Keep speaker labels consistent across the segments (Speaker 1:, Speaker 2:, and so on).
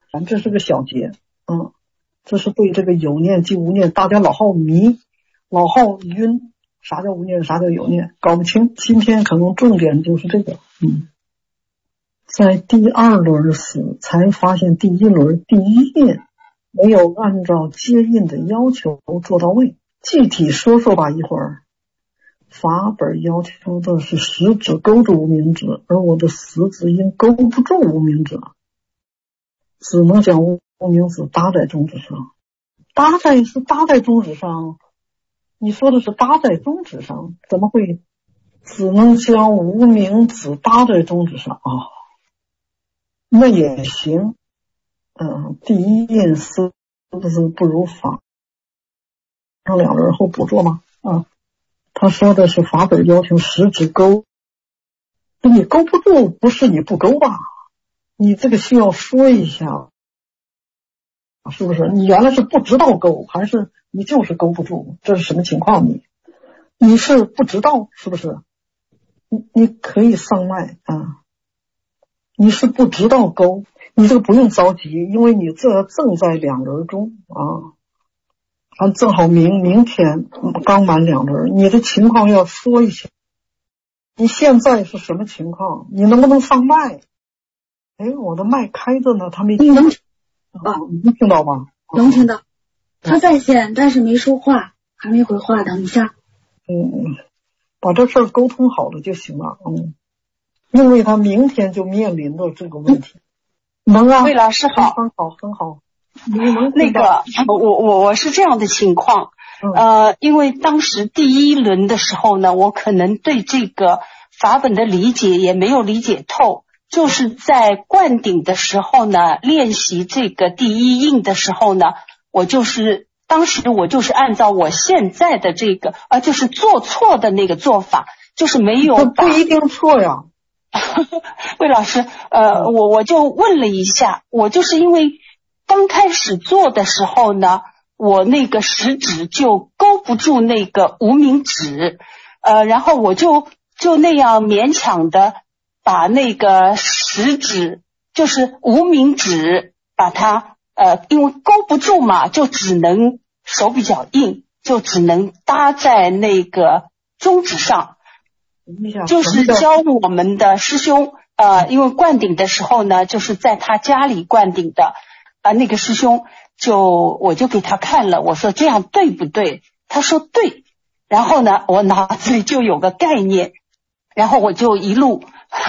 Speaker 1: 这是个小节，这是对这个有念即无念，大家老好迷，老好晕，啥叫无念，啥叫有念，搞不清。今天可能重点就是这个。在第二轮时才发现第一轮第一印没有按照接印的要求做到位。具体说说吧，一会儿。法本要求的是食指勾住无名指，而我的食指因勾不住无名指，只能将无名指搭在中指上。搭在中指上，你说的是搭在中指上，怎么会只能将无名指搭在中指上啊？那也行。第一印是不是不如法上两轮后补做吗？他说的是法本要求食指勾，你勾不住不是你不勾吧？你这个需要说一下，是不是？你原来是不知道勾，还是你就是勾不住？这是什么情况？你是不知道，是不是？你可以上麦你是不知道勾，你这个不用着急，因为你这正在两轮中正好明天刚满两轮，你的情况要说一下。你现在是什么情况？你能不能上麦？我的麦开着呢，他没听。
Speaker 2: 能
Speaker 1: 听到吗？
Speaker 2: 能听到。他在线，但是没说话，还没回话。等一下。
Speaker 1: 把这事儿沟通好了就行了。因为他明天就面临的这个问题。能啊？
Speaker 3: 魏老师好。
Speaker 1: 很好。
Speaker 3: 那个我是这样的情况，因为当时第一轮的时候呢，我可能对这个法本的理解也没有理解透，就是在灌顶的时候呢，练习这个第一印的时候呢，当时我就是按照我现在的这个就是做错的那个做法，就是没有
Speaker 1: 不一定错呀。
Speaker 3: 魏老师，我就问了一下，我就是因为刚开始做的时候呢，我那个食指就勾不住那个无名指，然后我就那样勉强的把那个食指，就是无名指，把它因为勾不住嘛，就只能手比较硬，就只能搭在那个中指上。就是教我们的师兄，因为灌顶的时候呢，就是在他家里灌顶的。那个师兄我就给他看了，我说这样对不对？他说对。然后呢，我脑子里就有个概念，然后我就一路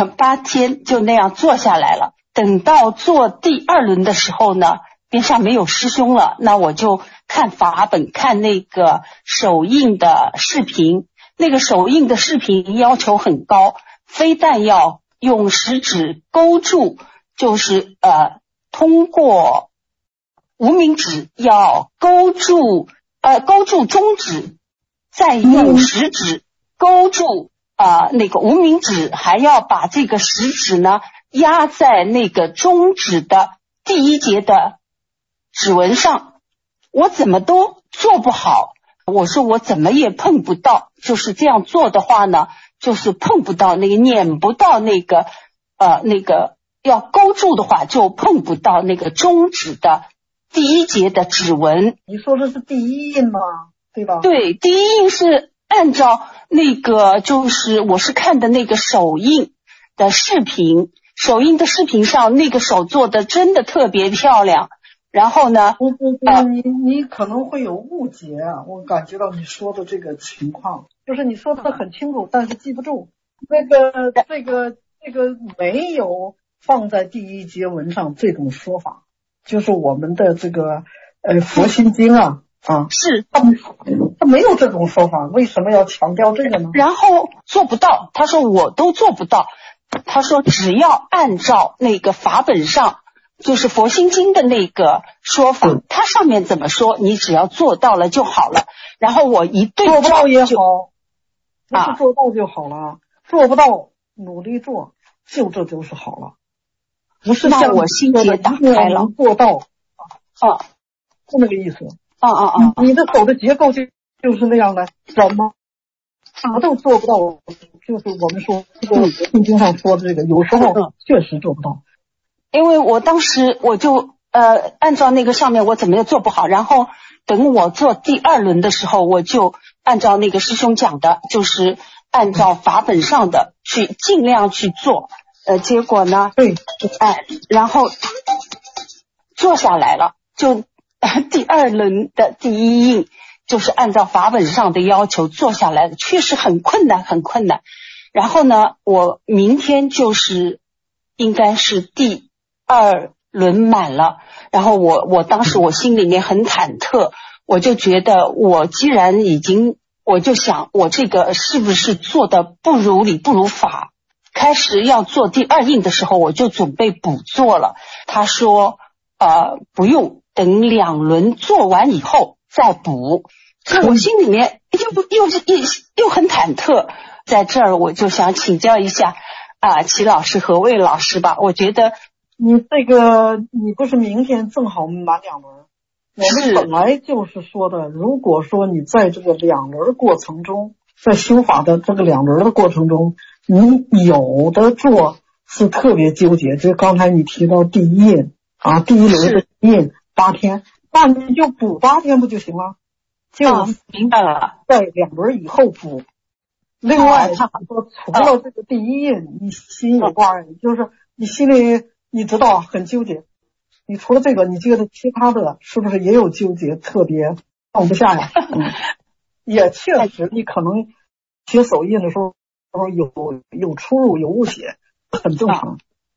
Speaker 3: 8天就那样做下来了。等到做第二轮的时候呢，边上没有师兄了，那我就看法本，看那个手印的视频。那个手印的视频要求很高，非但要用食指勾住，就是通过无名指要勾住中指，再用食指勾住那个无名指，还要把这个食指呢压在那个中指的第一节的指纹上。我怎么都做不好，我说我怎么也碰不到，就是这样做的话呢，就是碰不到那个，捻不到那个要勾住的话就碰不到那个中指的第一节的指纹。
Speaker 1: 你说的是第一印吗？对吧？
Speaker 3: 对，第一印是按照那个，就是我是看的那个手印的视频，手印的视频上那个手做的真的特别漂亮。然后呢，
Speaker 1: 你可能会有误解啊，我感觉到你说的这个情况，就是你说的很清楚，但是记不住。这个没有放在第一节文上这种说法，就是我们的这个佛心经
Speaker 3: 是
Speaker 1: 他没有这种说法，为什么要强调这个呢？
Speaker 3: 然后做不到，他说我都做不到，他说只要按照那个法本上，就是佛心经的那个说法，它上面怎么说，你只要做到了就好了。然后我一对照，
Speaker 1: 做不到也好，不是做到就好了，做不到努力做，这就是好了。不是像
Speaker 3: 我心结打开了，
Speaker 1: 做到是那个意思。你的手的结构就是那样的，怎么啥都做不到，就是我们说这个圣经上说的这个，有时候确实做不到。
Speaker 3: 因为我当时我就按照那个上面我怎么也做不好，然后等我做第2轮的时候，我就按照那个师兄讲的，就是按照法本上的去尽量去做，结果呢，
Speaker 1: 对，
Speaker 3: 然后做下来了，就第2轮的第1印就是按照法本上的要求做下来的，确实很困难，很困难。然后呢，我明天就是应该是第2轮满了，然后我当时我心里面很忐忑，我就觉得我既然已经，我就想我这个是不是做的不如理不如法。开始要做第2印的时候，我就准备补做了。他说不用，等2轮做完以后再补。所以我心里面又很忐忑。在这儿我就想请教一下齐老师和魏老师吧。我觉得
Speaker 1: 你不是明天正好满2轮？我们本来就是说的，如果说你在这个2轮过程中，在修法的这个2轮的过程中，你有的做是特别纠结，就刚才你提到第1印第1轮的印8天，那你就补8天不就行了？
Speaker 3: 明白了，
Speaker 1: 在2轮以后补。另外他说，除了这个第1印你心有挂碍，就是你心里你知道很纠结，你除了这个，你觉得其他的是不是也有纠结，特别放不下呀？也确实，你可能写手印的时候有出入，有误写，很正常。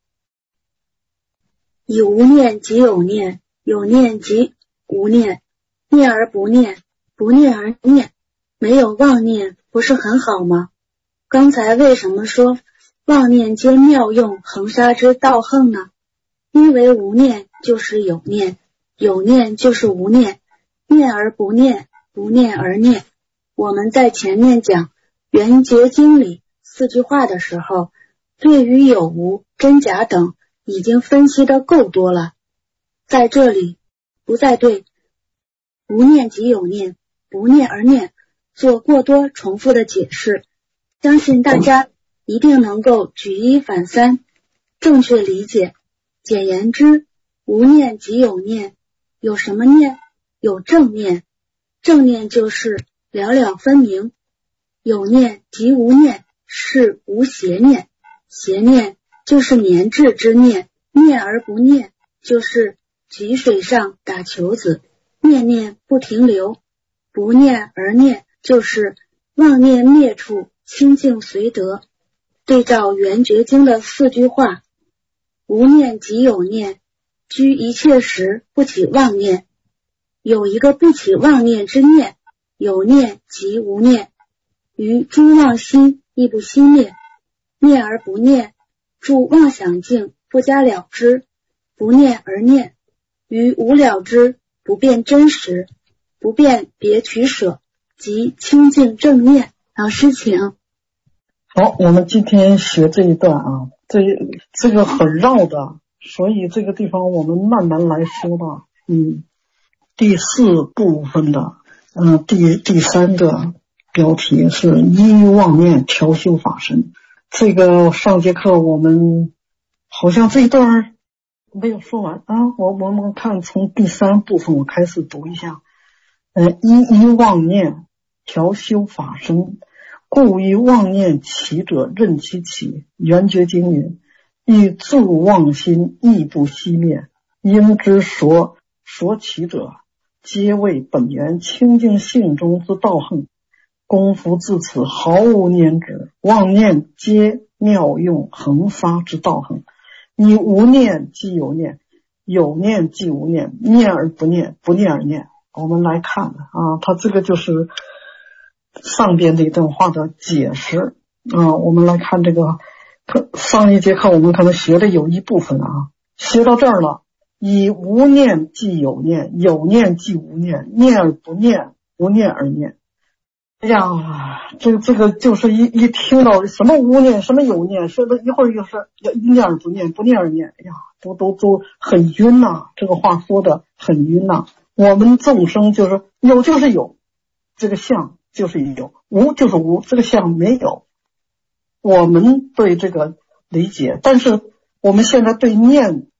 Speaker 2: 以无念即有念，有念即无念，念而不念，不念而念，没有妄念，不是很好吗？刚才为什么说妄念皆妙用，恒沙之道横呢？因为无念就是有念，有念就是无念，念而不念，不念而念。我们在前面讲圆觉经里4句话的时候，对于有无、真假等已经分析的够多了，在这里不再对无念即有念，不念而念做过多重复的解释，相信大家一定能够举一反三，正确理解。简言之，无念即有念，有什么念？有正念，正念就是了了分明；有念即无念，是无邪念，邪念就是粘滞之念，念而不念就是举水上打球子，念念不停留；不念而念就是妄念灭处，清净随得。对照圆觉经的4句话，无念即有念，居一切时不起妄念，有一个不起妄念之念，有念即无念，于诸妄心亦不熄灭，念而不念，住妄想境不加了之，不念而念，于无了之不变真实，不变别取舍，即清净正念。老师请。
Speaker 1: 好，我们今天学这一段这个很绕的，所以这个地方我们慢慢来说吧。第4部分的第3个标题是依妄念调修法身。这个上节课我们好像这一段没有说完我们看从第3部分我开始读一下。依妄念调修法身，故于妄念起者任其起。圆觉经云：亦住妄心，亦不熄灭。应知所起者，皆为本源清净性中之道横。功夫至此，毫无念止，妄念皆妙用，恒沙之道横。以无念即有念，有念即无念，念而不念，不念而念。我们来看它这个就是上边这一段话的解释我们来看这个上一节课我们可能学的有一部分学到这儿了。以无念即有念，有念即无念，念而不念，不念而念。哎呀，这个就是一听到什么无念什么有念，说的一会儿就是一念而不念，不念而念，哎呀，都很晕这个话说的很晕我们众生就是有就是有，这个相就是有，无就是无，这个相没有。我们对这个理解，但是我们现在对念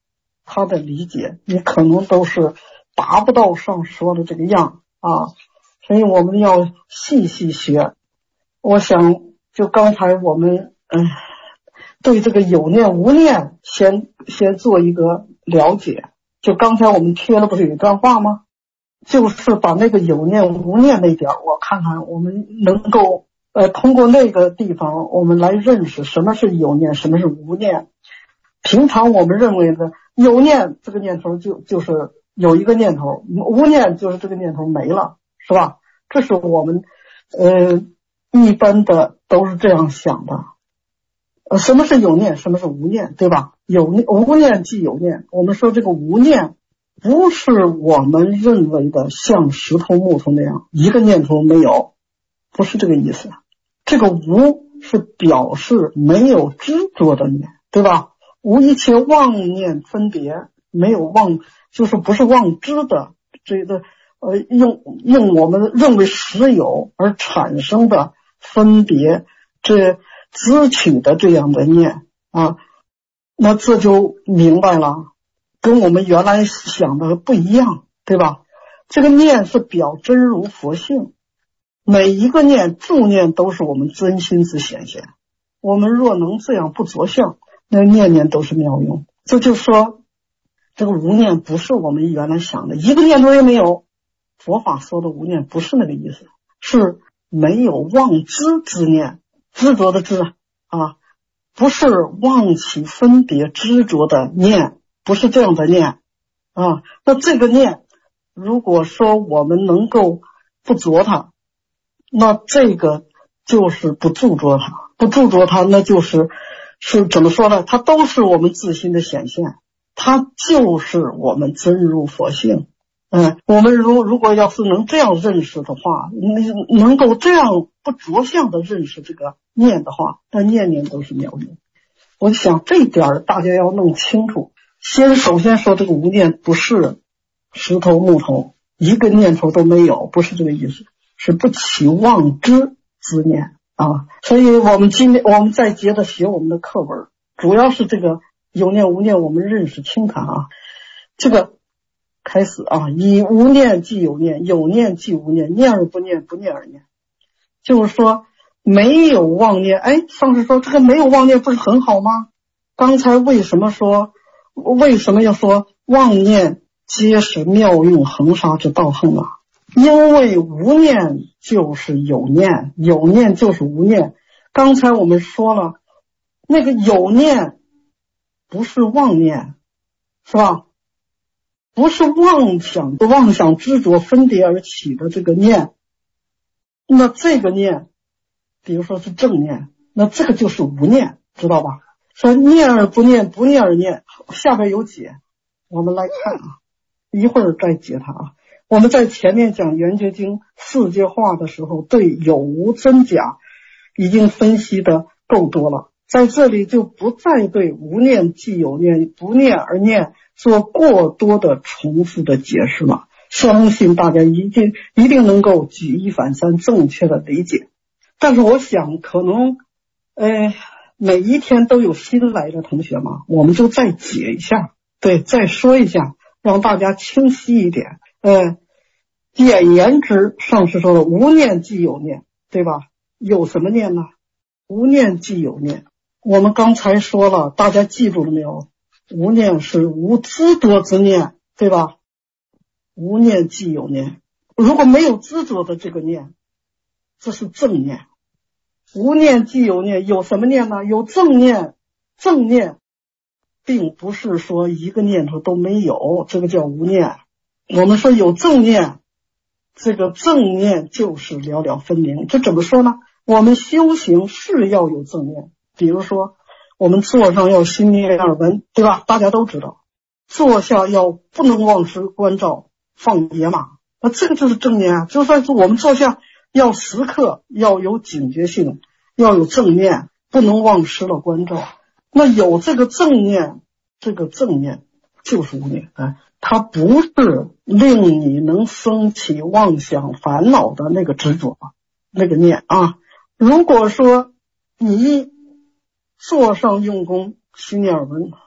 Speaker 1: 他的理解，你可能都是达不到上说的这个样啊，所以我们要细细学。我想就刚才我们对这个有念无念先做一个了解。就刚才我们贴了不是有一段话吗？就是把那个有念无念那点，我看看我们能够通过那个地方我们来认识什么是有念，什么是无念。平常我们认为的有念，这个念头就是有一个念头，无念就是这个念头没了，是吧？这是我们一般的都是这样想的。什么是有念，什么是无念，对吧？无念即有念。我们说这个无念不是我们认为的像石头木头那样一个念头没有，不是这个意思。这个无是表示没有执着的念，对吧？无一切妄念分别，没有妄，就是不是妄知的这个用我们认为实有而产生的分别，这知取的这样的念啊，那这就明白了，跟我们原来想的不一样，对吧？这个念是表真如佛性，每一个念助念都是我们真心之显现。我们若能这样不着相，那念念都是妙用。这就说这个无念不是我们原来想的一个念头也没有。佛法说的无念不是那个意思，是没有妄知之念，执着的执啊，不是妄起分别执着的念，不是这样的念啊。那这个念如果说我们能够不着它，那这个就是不著着它，不著着它，那是怎么说呢？它都是我们自心的显现，它就是我们真如佛性。我们如果要是能这样认识的话，能够这样不着相的认识这个念的话，那念念都是妙用。我想这一点大家要弄清楚。首先说这个无念不是石头木头一个念头都没有，不是这个意思，是不起妄知之念啊。所以我们再接着学我们的课文，主要是这个有念无念我们认识清看啊。这个开始啊，以无念即有念，有念即无念，念而不念，不念而念。就是说没有妄念。上次说这个没有妄念不是很好吗？刚才为什么要说妄念皆是妙用恒沙之道行啊？因为无念就是有念，有念就是无念。刚才我们说了，那个有念不是妄念，是吧？不是妄想执着分别而起的这个念，那这个念比如说是正念，那这个就是无念，知道吧？说念而不念，不念而念，下边有解，我们来看啊，一会儿再解它啊。我们在前面讲圆觉经世界化的时候，对有无真假已经分析的够多了，在这里就不再对无念即有念，不念而念做过多的重复的解释了。相信大家一定能够举一反三，正确的理解。但是我想可能每一天都有新来的同学嘛，我们就再解一下，对，再说一下，让大家清晰一点。简言之，上次说的无念即有念，对吧？有什么念呢？无念即有念。我们刚才说了，大家记住了没有？无念是无执着之念，对吧？无念即有念。如果没有执着的这个念，这是正念。无念即有念，有什么念呢？有正念。正念并不是说一个念头都没有，这个叫无念。我们说有正念，这个正念就是了了分明。这怎么说呢？我们修行是要有正念，比如说我们坐上要心念耳闻，对吧？大家都知道。坐下要不能忘失关照放野马，那这个就是正念啊。就算是我们坐下要时刻要有警觉性，要有正念，不能忘失了关照。那有这个正念，这个正念就是无念，它不是令你能升起妄想烦恼的那个执着，那个念啊。如果说你坐上用功心念耳闻，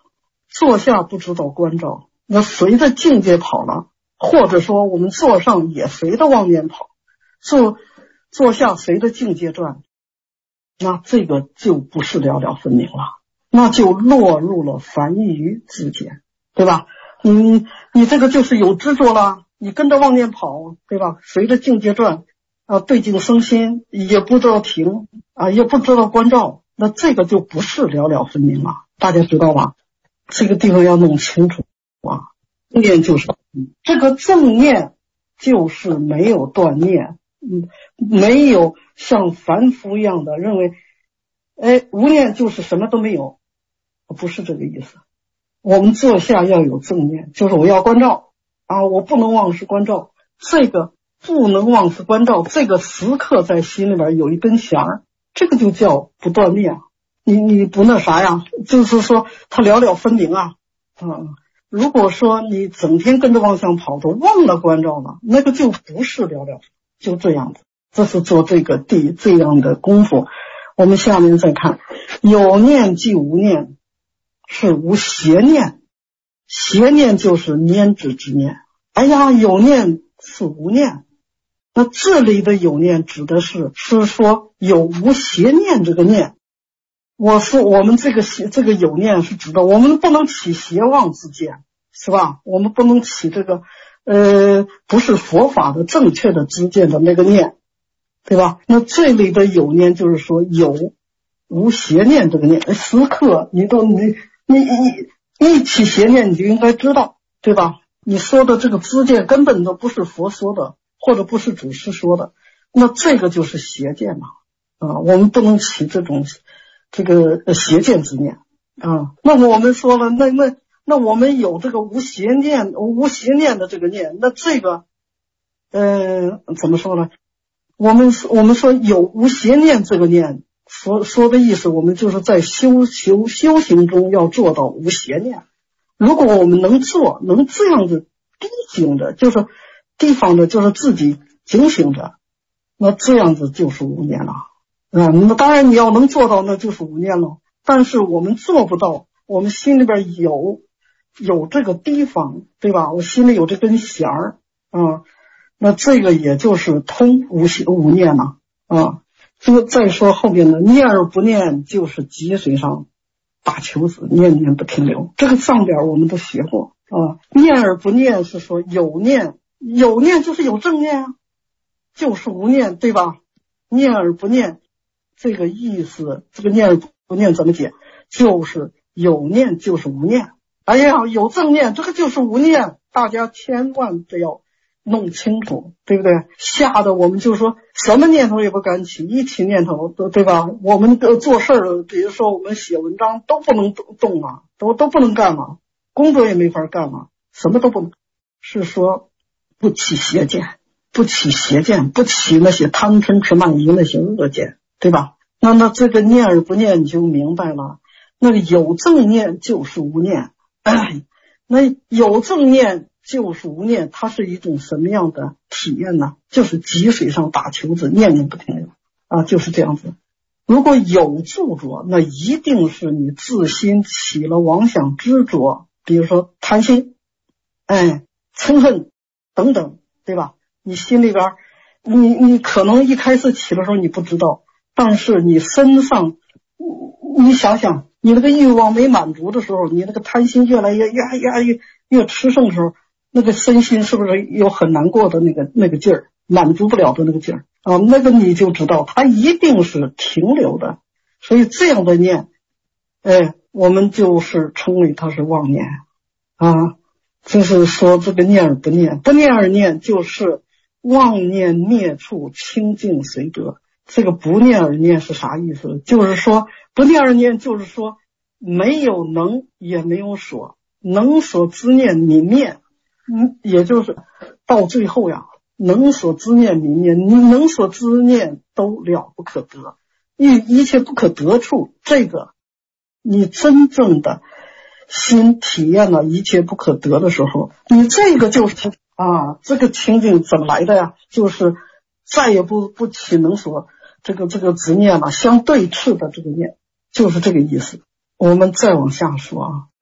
Speaker 1: 坐下不知道关照，那随着境界跑了，或者说我们坐上也随着妄念跑，坐下随着境界转，那这个就不是了了分明了，那就落入了凡异于之间，对吧？你这个就是有执着了，你跟着妄念跑，对吧？随着境界转对境生心，也不知道停也不知道关照，那这个就不是了了分明了，大家知道吧？这个地方要弄清楚念就是这个正念，就是没有断念，没有像凡夫一样的认为无念就是什么都没有，不是这个意思。我们坐下要有正念，就是我要关照我不能忘失关照，这个不能忘失关照，这个时刻在心里边有一根弦儿，这个就叫不断念。你不那啥呀，就是说它了了分明如果说你整天跟着妄想跑都忘了关照了，那个就不是了了，就这样子。这是做这样的功夫。我们下面再看，有念即无念，是无邪念，邪念就是念之之念。有念是无念，那这里的有念指的是说有无邪念这个念。我说我们这个有念是指的我们不能起邪妄之见，是吧？我们不能起这个不是佛法的正确的知见的那个念，对吧？那这里的有念就是说有无邪念这个念，时刻你一起邪念你就应该知道，对吧？你说的这个知见根本都不是佛说的，或者不是祖师说的，那这个就是邪见嘛我们不能起这种这个邪见之念那我们说了，那我们有这个无邪念的这个念，那这个怎么说呢？我们说有无邪念这个念，说的意思，我们就是在修行中要做到无邪念。如果我们能这样子低警着，就是提防着，就是自己警醒着，那这样子就是无念了那当然你要能做到，那就是无念了。但是我们做不到，我们心里边有这个提防，对吧？我心里有这根弦儿那这个也就是通无念了这个再说后面的念而不念，就是积水上打球子，念念不停留。这个上边我们都学过念而不念是说有念就是有正念就是无念，对吧？念而不念这个意思，这个念而不念怎么解？就是有念就是无念。有正念，这个就是无念，大家千万不要弄清楚，对不对？吓得我们就说什么念头也不敢起，一起念头，对吧？我们做事儿，比如说我们写文章都不能动都不能干嘛，工作也没法干嘛，什么都不能。是说不起邪见，不起那些贪嗔痴慢疑那些恶见，对吧？那这个念而不念你就明白了，那个有正念就是无念那有正念就是无念，它是一种什么样的体验呢？就是积水上打球子，念念不停留就是这样子。如果有著着，那一定是你自心起了妄想执着，比如说贪心嗔恨等等，对吧？你心里边你可能一开始起的时候你不知道，但是你身上你想想，你那个欲望没满足的时候，你那个贪心越来越吃剩的时候，那个身心是不是有很难过的那个劲儿，满足不了的那个劲儿那个你就知道它一定是停留的。所以这样的念我们就是称为它是妄念就是说这个念而不念，不念而念就是妄念灭处，清净随得。这个不念而念是啥意思？就是说不念而念就是说没有能也没有所，能所之念泯灭也就是到最后呀，能所之念泯灭，你能所之念都了不可得，一切不可得处，这个你真正的心体验了一切不可得的时候，你这个就是这个情景怎么来的呀？就是再也不起能所这个执念了，相对峙的这个念，就是这个意思。我们再往下说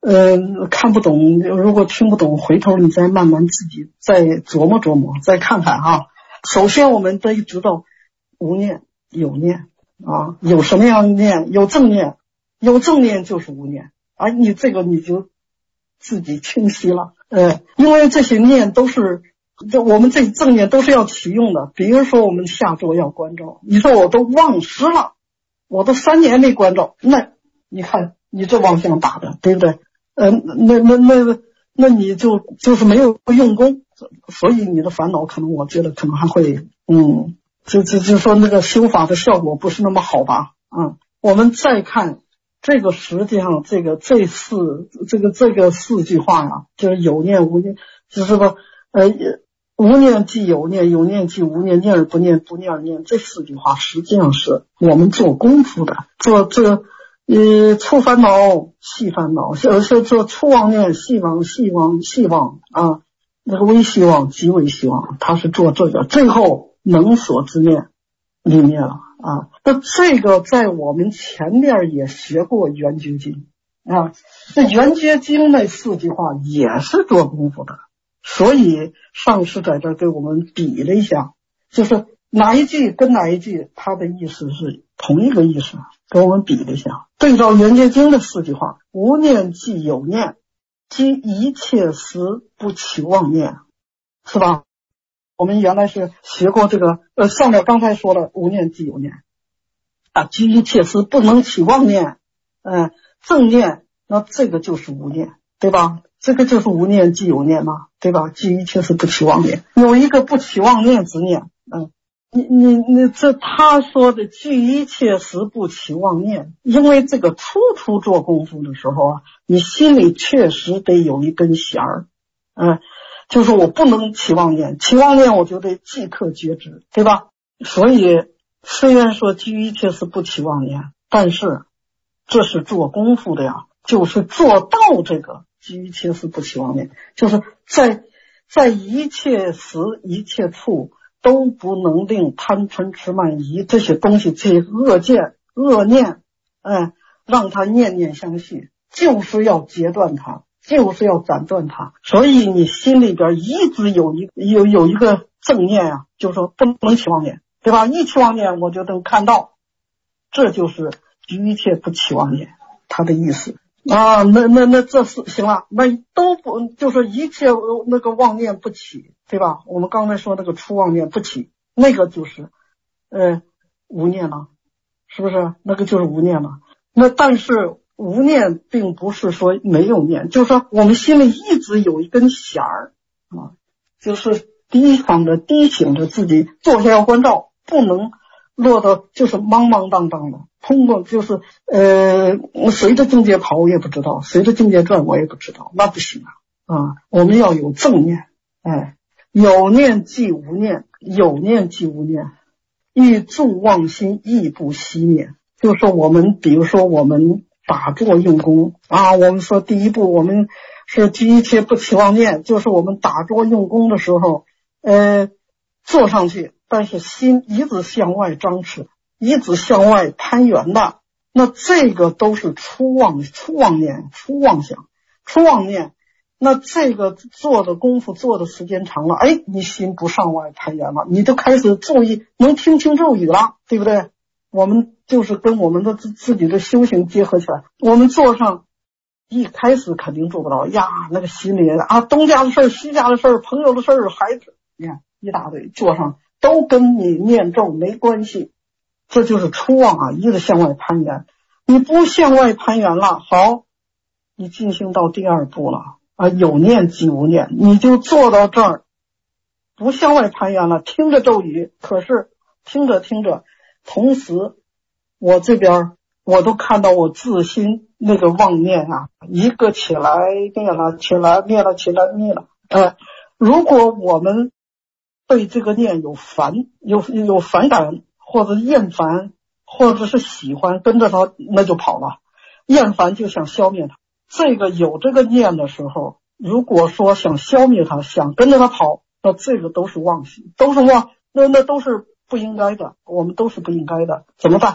Speaker 1: 看不懂，如果听不懂，回头你再慢慢自己再琢磨琢磨，再看看啊。首先我们得知道无念有念啊，有什么样的念？有正念，有正念就是无念啊。你这个你就自己清晰了，因为这些念都是，我们这正念都是要启用的。比如说我们下周要关照，你说我都忘失了，我都3年没关照，那你看你这妄想打的，对不对？那你就是没有用功，所以你的烦恼可能我觉得可能还会就说那个修法的效果不是那么好吧。我们再看这个，实际上这个四句话呀，就是有念无念，就是说无念即有念，有念即无念，念而不念，不念而念，这4句话实际上是我们做功夫的，做粗烦恼细烦恼，是做粗妄念细妄啊，那个微细妄极微细妄，他是做这个，最后能所之念里面了啊。那这个在我们前面也学过圆觉经啊，这圆觉经那4句话也是做功夫的，所以上师在这儿给我们比了一下，就是哪一句跟哪一句它的意思是同一个意思，给我们比了一下。对照圆觉经的4句话，无念即有念，即一切时不起妄念，是吧？我们原来是学过这个上面刚才说了无念即有念啊，即一切时不能起妄念，正念，那这个就是无念，对吧？这个就是无念即有念嘛，对吧？即一切时不起妄念，有一个不起妄念之念，你这他说的具一切时不起妄念，因为这个初做功夫的时候啊，你心里确实得有一根弦儿，就是我不能起妄念，起妄念我就得即刻觉知，对吧？所以虽然说具一切时不起妄念，但是这是做功夫的呀，就是做到这个具一切时不起妄念，就是在一切时一切处都不能令贪嗔痴慢疑这些东西，这些恶见恶念，让它念念相续，就是要截断它，就是要斩断它。所以你心里边一直有一个正念啊，就是说不能起妄念，对吧？一起妄念我就能看到，这就是具一切不起妄念，它的意思啊。那这是行了，那都不就是一切那个妄念不起，对吧？我们刚才说那个初妄念不起，那个就是无念了，是不是？那个就是无念了。那但是无念并不是说没有念，就是说我们心里一直有一根弦儿啊，就是提醒着自己坐下要关照，不能落到就是茫茫荡荡的，通过就是随着境界跑我也不知道，随着境界转我也不知道，那不行啊！我们要有正念，有念即无念，有念即无念，欲助妄心亦不熄灭。就是说我们比如说我们打坐用功啊，我们说第一步我们是具一切不起妄念，就是我们打坐用功的时候坐上去，但是心一直向外张弛，一直向外攀缘的，那这个都是初妄念、初妄想、初妄念。那这个做的功夫做的时间长了，你心不上外攀缘了，你就开始注意能听清咒语了，对不对？我们就是跟我们的自己的修行结合起来，我们做上一开始肯定做不到呀，那个心里东家的事儿、西家的事儿、朋友的事儿、孩子，你看一大堆，做上都跟你念咒没关系，这就是初妄啊，一直向外攀缘。你不向外攀缘了，好，你进行到第2步了有念即无念，你就做到这儿，不向外攀缘了，听着咒语，可是听着同时我这边我都看到我自心那个妄念一个起来灭了，起来灭了，起来灭了。如果我们对这个念有反感，或者厌烦，或者是喜欢，跟着它那就跑了。厌烦就想消灭它，这个有这个念的时候，如果说想消灭它，想跟着它跑，那这个都是妄心，都是妄，那都是不应该的，我们都是不应该的，怎么办？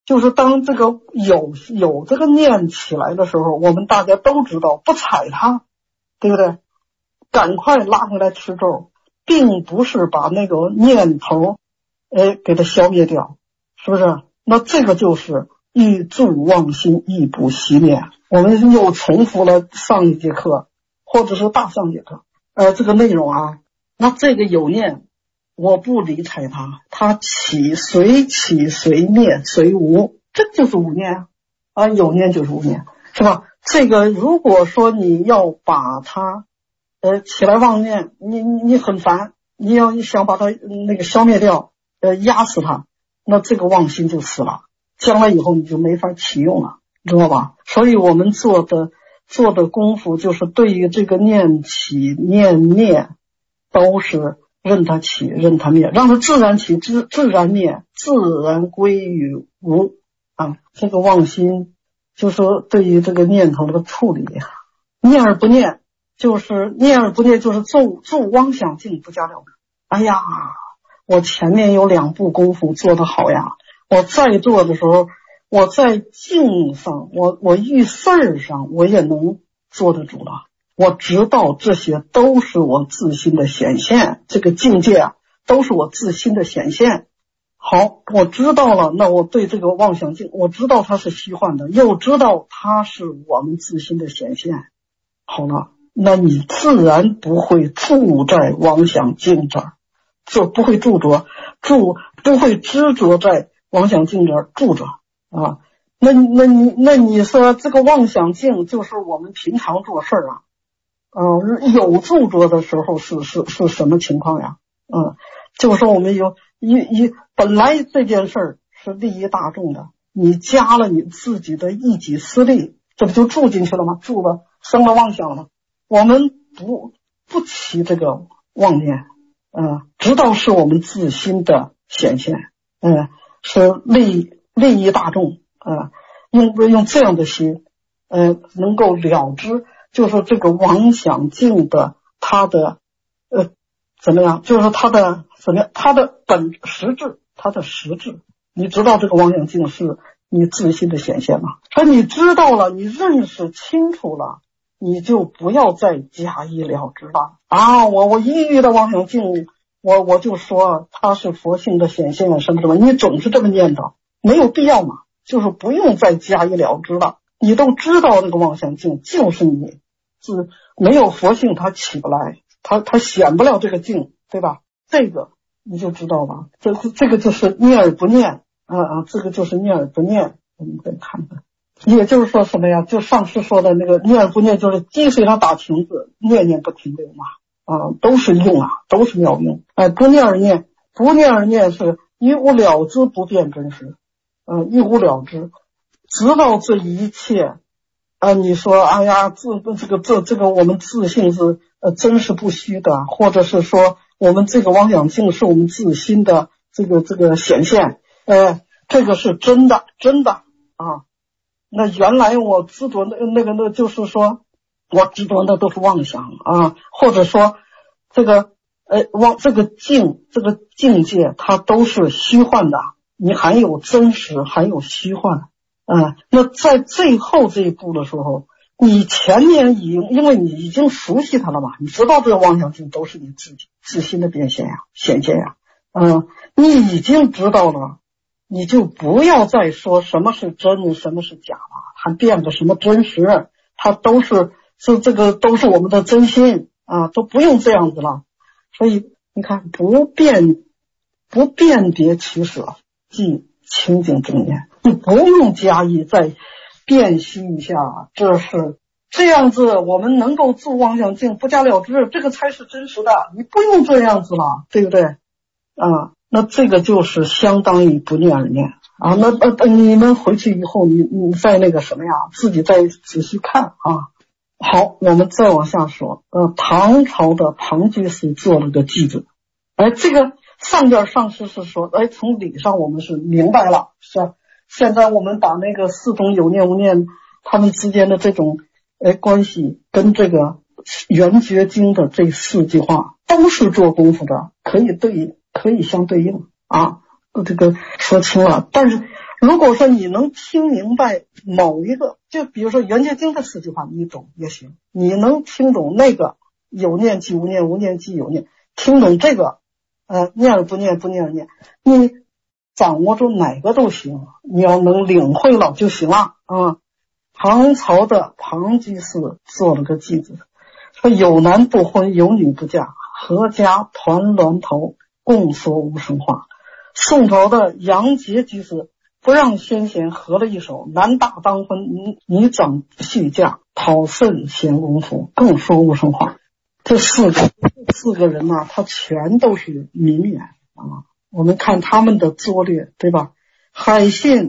Speaker 1: 就是当这个有这个念起来的时候，我们大家都知道不睬它，对不对？赶快拉回来吃咒，并不是把那个念头给它消灭掉，是不是？那这个就是欲助妄心，亦不熄灭。我们又重复了上一节课或者是大上节课这个内容啊。那这个有念我不理睬它，它起随灭随无，这就是无念啊，有念就是无念，是吧？这个如果说你要把它起来妄念，你很烦，你想把它那个消灭掉，压死它，那这个妄心就死了，将来以后你就没法启用了，知道吧？所以我们做的功夫就是对于这个念起念灭都是任它起任它灭，让它自然起自然灭，自然归于无啊。这个妄心就是对于这个念头的处理，念而不念就是助妄想境不加了之。哎呀，我前面有2步功夫做得好呀，我在做的时候，我在境上，我遇事儿上我也能做得住了。我知道这些都是我自心的显现，这个境界啊都是我自心的显现。好，我知道了，那我对这个妄想境，我知道它是虚幻的，又知道它是我们自心的显现。好了，那你自然不会住在妄想境这儿，就不会不会执着在妄想境这儿住着啊。那你说这个妄想境就是我们平常做事啊，有住着的时候是什么情况呀？就是说我们本来这件事儿是利益大众的，你加了你自己的一己私利，这不就住进去了吗？住了，生了妄想了。我们不起这个妄念，直到是我们自心的显现，是利益大众，用这样的心，能够了知，就是这个妄想境的它的怎么样？就是它的怎么样？它的实质，它的实质，你知道这个妄想境是你自心的显现吗？所以你知道了，你认识清楚了，你就不要再加以了之了啊！我一遇到妄想境，我就说它是佛性的显现什么，你总是这么念叨，没有必要嘛，就是不用再加以了之了。你都知道那个妄想境就是你没有佛性，它起不来，它显不了这个境，对吧？这个你就知道了，这个就是念而不念这个就是念而不念。我们再看看，也就是说什么呀？就上次说的那个念而不念，就是滴水上打亭子，念念不停留嘛，都是用啊，都是妙用。不念而念，不念而念是一无了之不变真实，一无了之，直到这一切你说哎呀，这个我们自性是真实不虚的，或者是说我们这个妄想境是我们自心的这个显现，这个是真的啊。那原来我执着那就是说我执着的都是妄想啊，或者说这个这个境界它都是虚幻的，你还有真实还有虚幻。那在最后这一步的时候，你前面因为你已经熟悉它了嘛，你知道这个妄想境都是你自心的变现呀显现呀，你已经知道了，你就不要再说什么是真什么是假了，还变个什么真实，它都是这个都是我们的真心都不用这样子了。所以你看，不辨别取舍，即清净正念，你不用加以再辨析一下，这是这样子，我们能够助妄想境不加了之，这个才是真实的，你不用这样子了，对不对？那这个就是相当于不念而念啊。那你们回去以后，你再那个什么呀，自己再仔细看啊。好，我们再往下说，唐朝的庞居士做了个记载，这个上边上师是说，从理上我们是明白了，是吧？现在我们把那个四种有念无念他们之间的这种关系跟这个圆觉经的这4句话都是做功夫的，可以相对应啊，这个说清了。但是如果说你能听明白某一个，就比如说圆觉经的4句话你懂也行，你能听懂那个有念即无念，无念即有念，听懂这个念而不念，不念而念，你掌握住哪个都行，你要能领会了就行了啊。唐朝的庞居士做了个句子，说有男不婚，有女不嫁，阖家团栾头，共说无声话。宋朝的杨杰居士不让先贤合了一首，男大当婚，女长续嫁，讨甚闲工夫，更说无声话。这四个人呢，他全都是名言啊。我们看他们的拙劣，对吧？海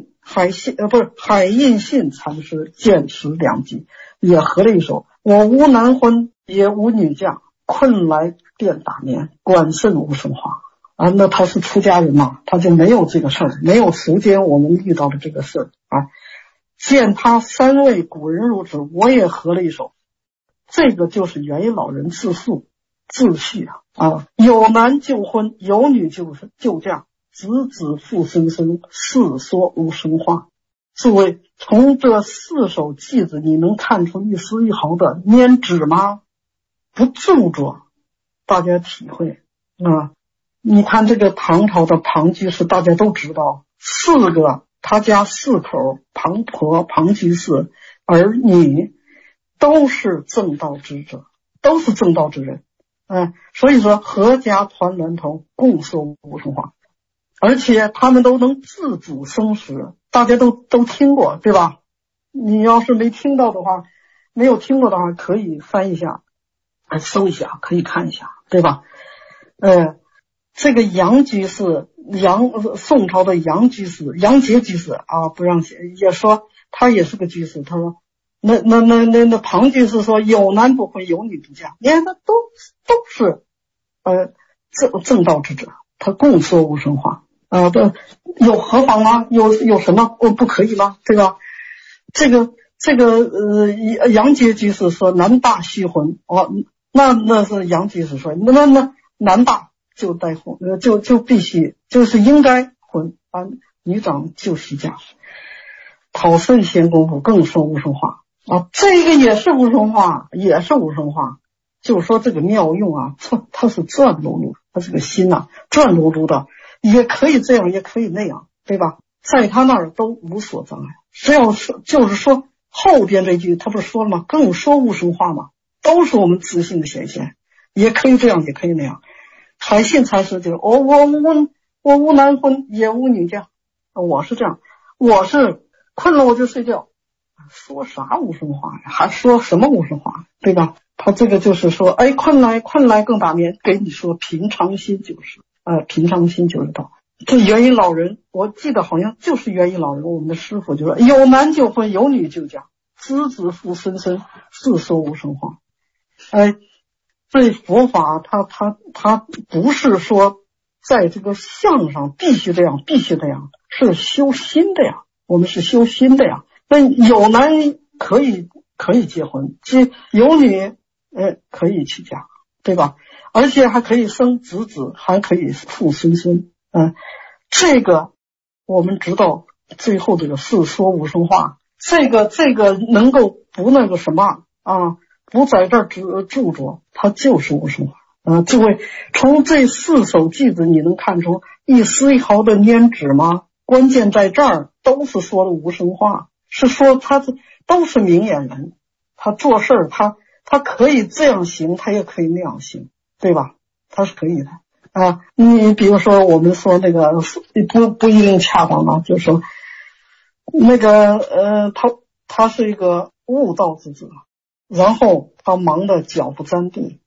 Speaker 1: 印信禅师见识良机，也合了一首，我无男婚，也无女嫁，困来便打眠，管甚无声话。那他是出家人嘛，他就没有这个事儿，没有俗间我们遇到的这个事儿啊。见他3位古人如此，我也合了一首，这个就是元一老人自述自序啊。有男就婚，有女就嫁，子子父孙孙，世说无声话。诸位，从这4首句子，你能看出一丝一毫的拈指吗？不著作，大家体会啊。你看这个唐朝的庞居士，大家都知道，4个他家4口，庞婆、庞居士儿女都是正道之者，都是正道之人。所以说阖家团栾头，共说无声话。而且他们都能自主生食，大家都听过，对吧？你要是没听到的话，没有听过的话，可以翻一下，搜一下，可以看一下，对吧？这个杨居士，宋朝的杨居士，杨杰居士啊，不让写，也说他也是个居士。他说，那庞居士说有男不婚，有女不嫁，你看他都是正道之者，他共说无声话。有何妨吗？有什么不可以吗？对吧？这个杨杰居士说男大须婚，那是杨居士说那男大就待婚，就必须就是应该婚，女长就须嫁，讨甚闲工夫，更说无声话啊。这个也是无声话，也是无声话。就是说这个妙用啊，它是转噜噜，它这个心啊转噜噜的。也可以这样，也可以那样，对吧？在他那儿都无所障碍。只要是就是说后边这句他不是说了吗？更说无声话嘛，都是我们自信的显现，也可以这样，也可以那样。海信禅师就是我无男婚，也无女嫁，我是这样，我是困了我就睡觉，说啥无声话呀？还说什么无声话，对吧？他这个就是说，困来更打眠，给你说平常心就是平常心就是道。这元一老人，我记得好像就是元一老人，我们的师傅就说有男就婚，有女就嫁，子子父孙孙，世说无声话。这佛法它不是说在这个相上必须这样，是修心的呀，我们是修心的呀。那有男可以结婚，有女可以去嫁，对吧？而且还可以生子子，还可以父孙孙。这个我们知道，最后这个世说无声话，这个能够不那个什么啊，不在这儿著作，它就是无声话。诸位，从这4首句子你能看出一丝一毫的拈指吗？关键在这儿，都是说的无声话，是说他都是明眼人，他做事儿他可以这样行，他也可以那样行，对吧？他是可以的你比如说我们说那个不一定恰当嘛，就是说那个他是一个悟道之者，然后他忙得脚不沾地，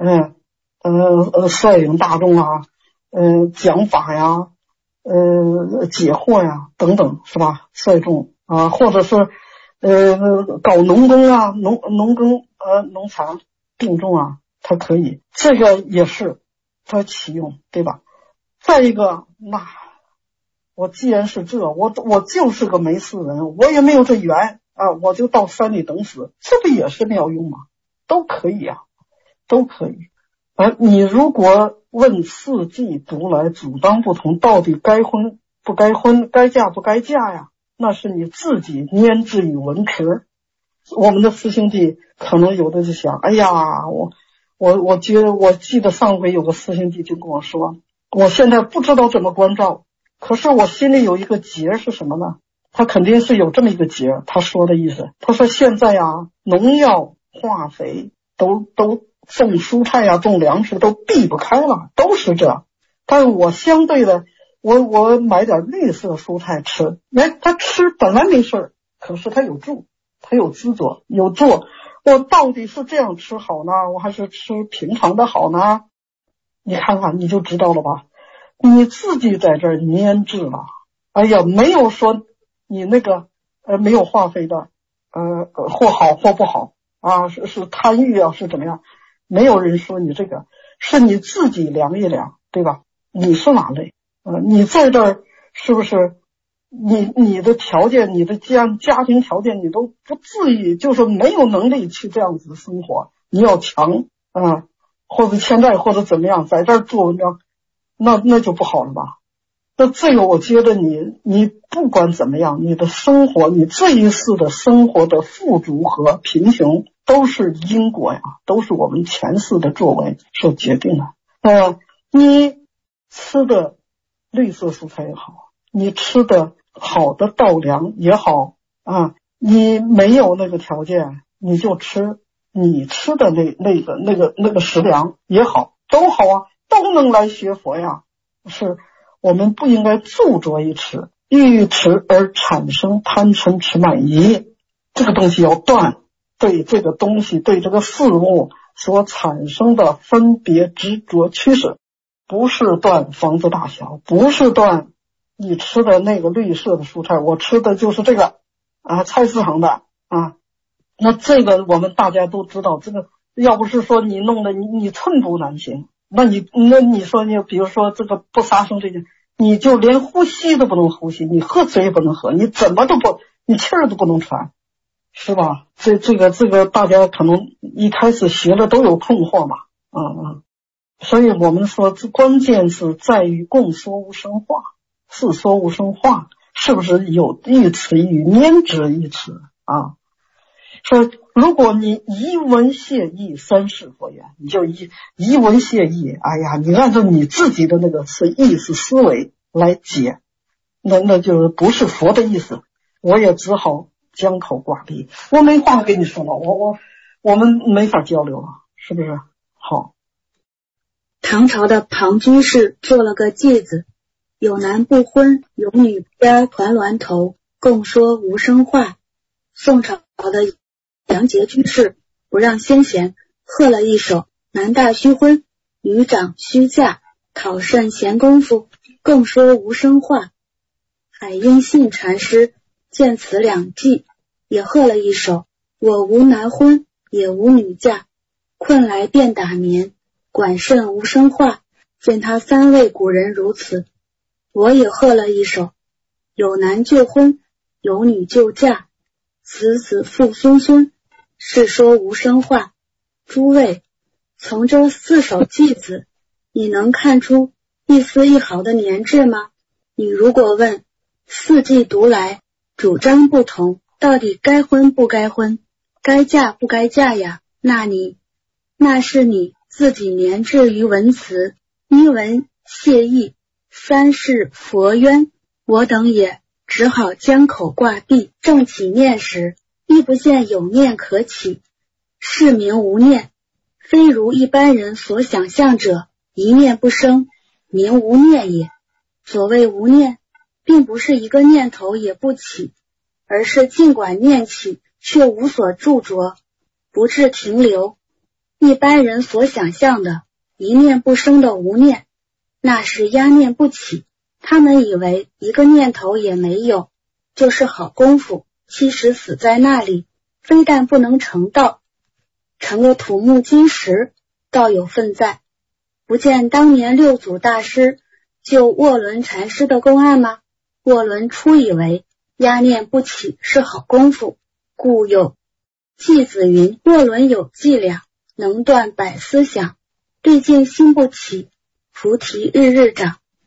Speaker 1: 率领大众啊，讲法呀，解惑呀等等，是吧？率众或者是搞农耕啊，农耕农产并种啊，他可以，这个也是他启用，对吧？再一个，那我既然是我就是个没事人，我也没有这缘我就到山里等死，这不也是妙用吗？都可以都可以。你如果问4句读来主张不同，到底该婚不该婚，该嫁不该嫁呀，那是你自己拈之于文池。我们的师兄弟可能有的就想，哎呀，我记得上回有个师兄弟就跟我说，我现在不知道怎么关照，可是我心里有一个结是什么呢？他肯定是有这么一个结，他说的意思，他说现在呀，农药化肥都种蔬菜呀，种粮食都避不开了，都是这。但是我相对的，我买点绿色蔬菜吃，他吃本来没事，可是他有助，他有执着，有做。我到底是这样吃好呢，我还是吃平常的好呢？你看看你就知道了吧，你自己在这儿拈制了。哎呀，没有说你那个没有化肥的或好或不好啊，是贪欲啊，是怎么样？没有人说你这个，是你自己量一量，对吧？你是哪类？你在这儿是不是你的条件，你的家庭条件，你都不至于就是没有能力去这样子生活，你要强或者欠债或者怎么样，在这儿做文章，那就不好了吧？那这个我觉得你不管怎么样，你的生活，你这一世的生活的富足和贫穷都是因果呀，都是我们前世的作为所决定的。你吃的绿色蔬菜也好，你吃的好的稻粮也好你没有那个条件，你就吃你吃的那个食粮也好，都好啊，都能来学佛呀。是我们不应该著着于此，欲持而产生贪嗔痴慢疑，这个东西要断，对这个东西，对这个事物所产生的分别执着趋势，不是断房子大小，不是断你吃的那个绿色的蔬菜，我吃的就是这个菜市场的那这个我们大家都知道，这个要不是说你弄得你寸步难行，那你说你比如说这个不杀生这件，你就连呼吸都不能呼吸，你喝水也不能喝，你怎么都不，你气儿都不能喘，是吧？这个大家可能一开始学的都有困惑嘛所以我们说这关键是在于共说无生化，是说无生化，是不是有一词与拈之一词说如果你一文解义三世佛言，你就一文解义，哎呀，你按照你自己的那个意识思维来解，那就是不是佛的意思，我也只好江口挂壁，我没话跟你说了，我们没法交流了，是不是？好。
Speaker 2: 唐朝的庞居士做了个偈子，有男不婚，有女边团峦头，共说无生话。宋朝的杨杰居士不让先贤，贺了一首男大须婚，女长须嫁，考甚闲功夫，共说无生话。海因信禅师见此两偈，也贺了一首我无男婚，也无女嫁，困来便打眠，管甚无生话。见他三位古人如此，我也贺了一首有男就婚，有女就嫁，子子父孙孙，是说无生话。诸位，从这四首偈子，你能看出一丝一毫的年制吗？你如果问四季读来，主张不同，到底该婚不该婚，该嫁不该嫁呀？那是你自己年制于文辞，一文解义，三是佛冤，我等也只好江口挂壁，正起念时，亦不见有念可起，是名无念，非如一般人所想象者一念不生，名无念也。所谓无念，并不是一个念头也不起，而是尽管念起，却无所著着，不致停留。一般人所想象的一念不生的无念，那是压念不起，他们以为一个念头也没有就是好功夫，其实死在那里，非但不能成道，成个土木金石倒有份在。不见当年六祖大师救卧轮禅师的公案吗？卧轮初以为压念不起是好功夫，故有偈子云：卧轮有伎俩，能断百思想，对境心不起，菩提日日长。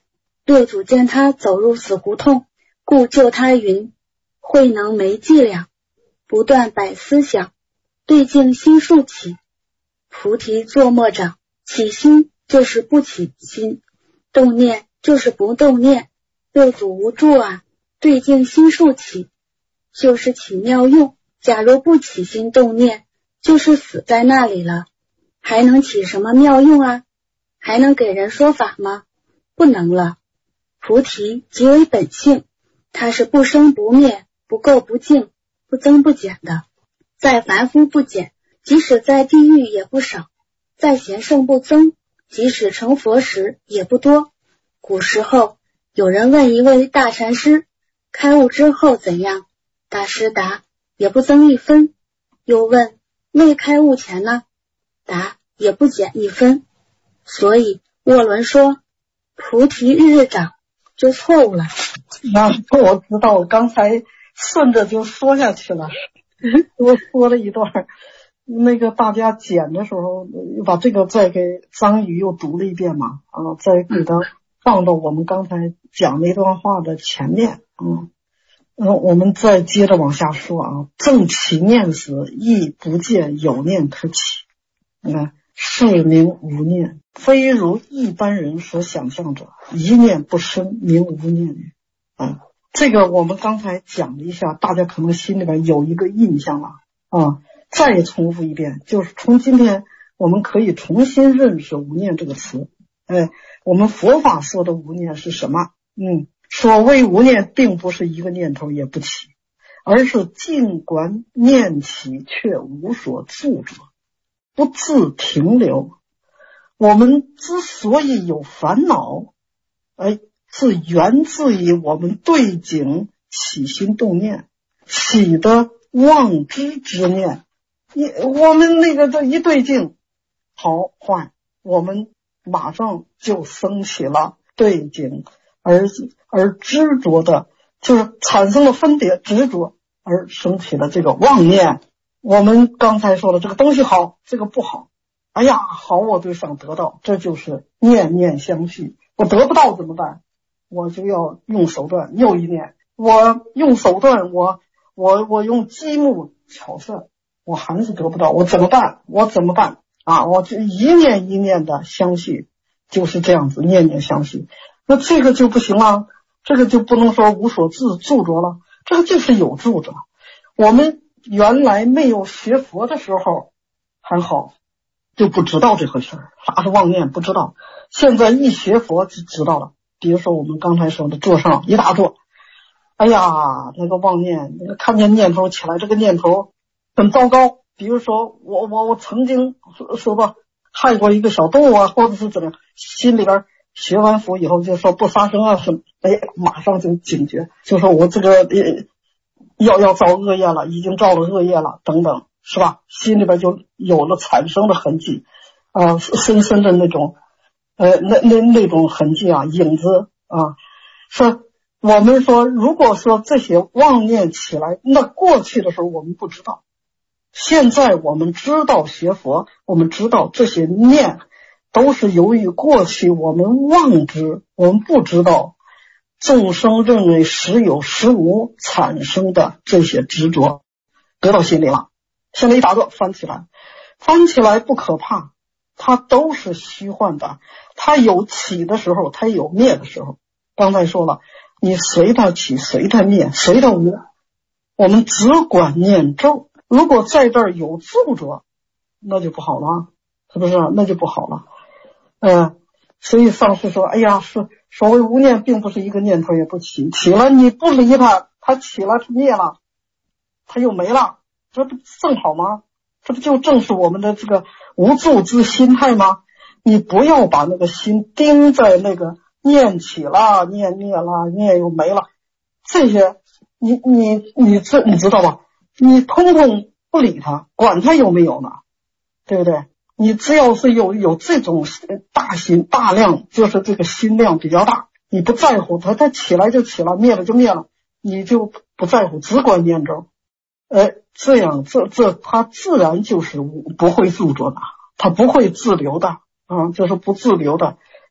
Speaker 2: 六祖见他走入死胡同，故救他云：慧能没伎俩，不断百思想，对境心数起，菩提作莫长。起心就是不起心，动念就是不动念。六祖无助啊，对境心数起就是起妙用，假如不起心动念，就是死在那里了，还能起什么妙用啊？还能给人说法吗？不能了。菩提即为本性，它是不生不灭，不垢不净，不增不减的。在凡夫不减，即使在地狱也不少；在贤圣不增，即使成佛时也不多。古时候有人问一位大禅师，开悟之后怎样？大师答：也不增一分。又问未开悟前呢？答：也不减一分。所以沃伦说菩提日日长就错误了。
Speaker 1: 我知道，我刚才顺着就说下去了，我说了一段，那个大家剪的时候把这个再给张宇又读了一遍嘛，再给他放到我们刚才讲那段话的前面。我们再接着往下说啊。正起念时，亦不见有念可起，你看是名无念，非如一般人所想象者，一念不生，名无念。这个我们刚才讲了一下，大家可能心里边有一个印象了啊。再重复一遍，就是从今天我们可以重新认识无念这个词。我们佛法说的无念是什么？所谓无念并不是一个念头也不起，而是尽管念起却无所住着，不自停留。我们之所以有烦恼，是源自于我们对境起心动念，起的妄知之念。我们那个这一对境好坏，我们马上就升起了对境而执着的，就是产生了分别执着而升起了这个妄念。我们刚才说的这个东西好，这个不好，哎呀好，我就想得到，这就是念念相续。我得不到怎么办？我就要用手段，又一念，我用手段，我用积木巧算，我还是得不到，我怎么办啊？我就一念一念的相续，就是这样子念念相续。那这个就不行了，这个就不能说无所住着了，这个就是有住着。我们原来没有学佛的时候还好，就不知道这回事儿，啥是妄念不知道。现在一学佛就知道了。比如说我们刚才说的座上一大座，哎呀那个妄念，那个看见念头起来，这个念头很糟糕。比如说我曾经说吧害过一个小动物啊，或者是怎么样，心里边学完佛以后就说不杀生啊什么，马上就警觉，就说我这个要造恶业了，已经造了恶业了等等，是吧？心里边就有了产生的痕迹深深的那种那种痕迹啊，影子啊。说我们说如果说这些妄念起来，那过去的时候我们不知道，现在我们知道学佛，我们知道这些念都是由于过去我们妄知，我们不知道众生认为实有实无产生的这些执着得到心里了。现在一打坐翻起来不可怕，它都是虚幻的，它有起的时候，它有灭的时候。刚才说了，你随它起随它灭随它无，我们只管念咒。如果在这儿有住着，那就不好了，是不是？那就不好了。所以上师说，哎呀，是所谓无念，并不是一个念头也不起，起了你不理它，它起了它灭了，它又没了，这不正好吗？这不就正是我们的这个无助之心态吗？你不要把那个心盯在那个念起了念灭了念又没了，这些你知道吧？你通通不理它，管它有没有呢，对不对？你只要是有这种大心大量，就是这个心量比较大，你不在乎它起来就起了，灭了就灭了，你就不在乎，只管念咒。这样它自然就是不会住着的，它不会自留的就是不自留的。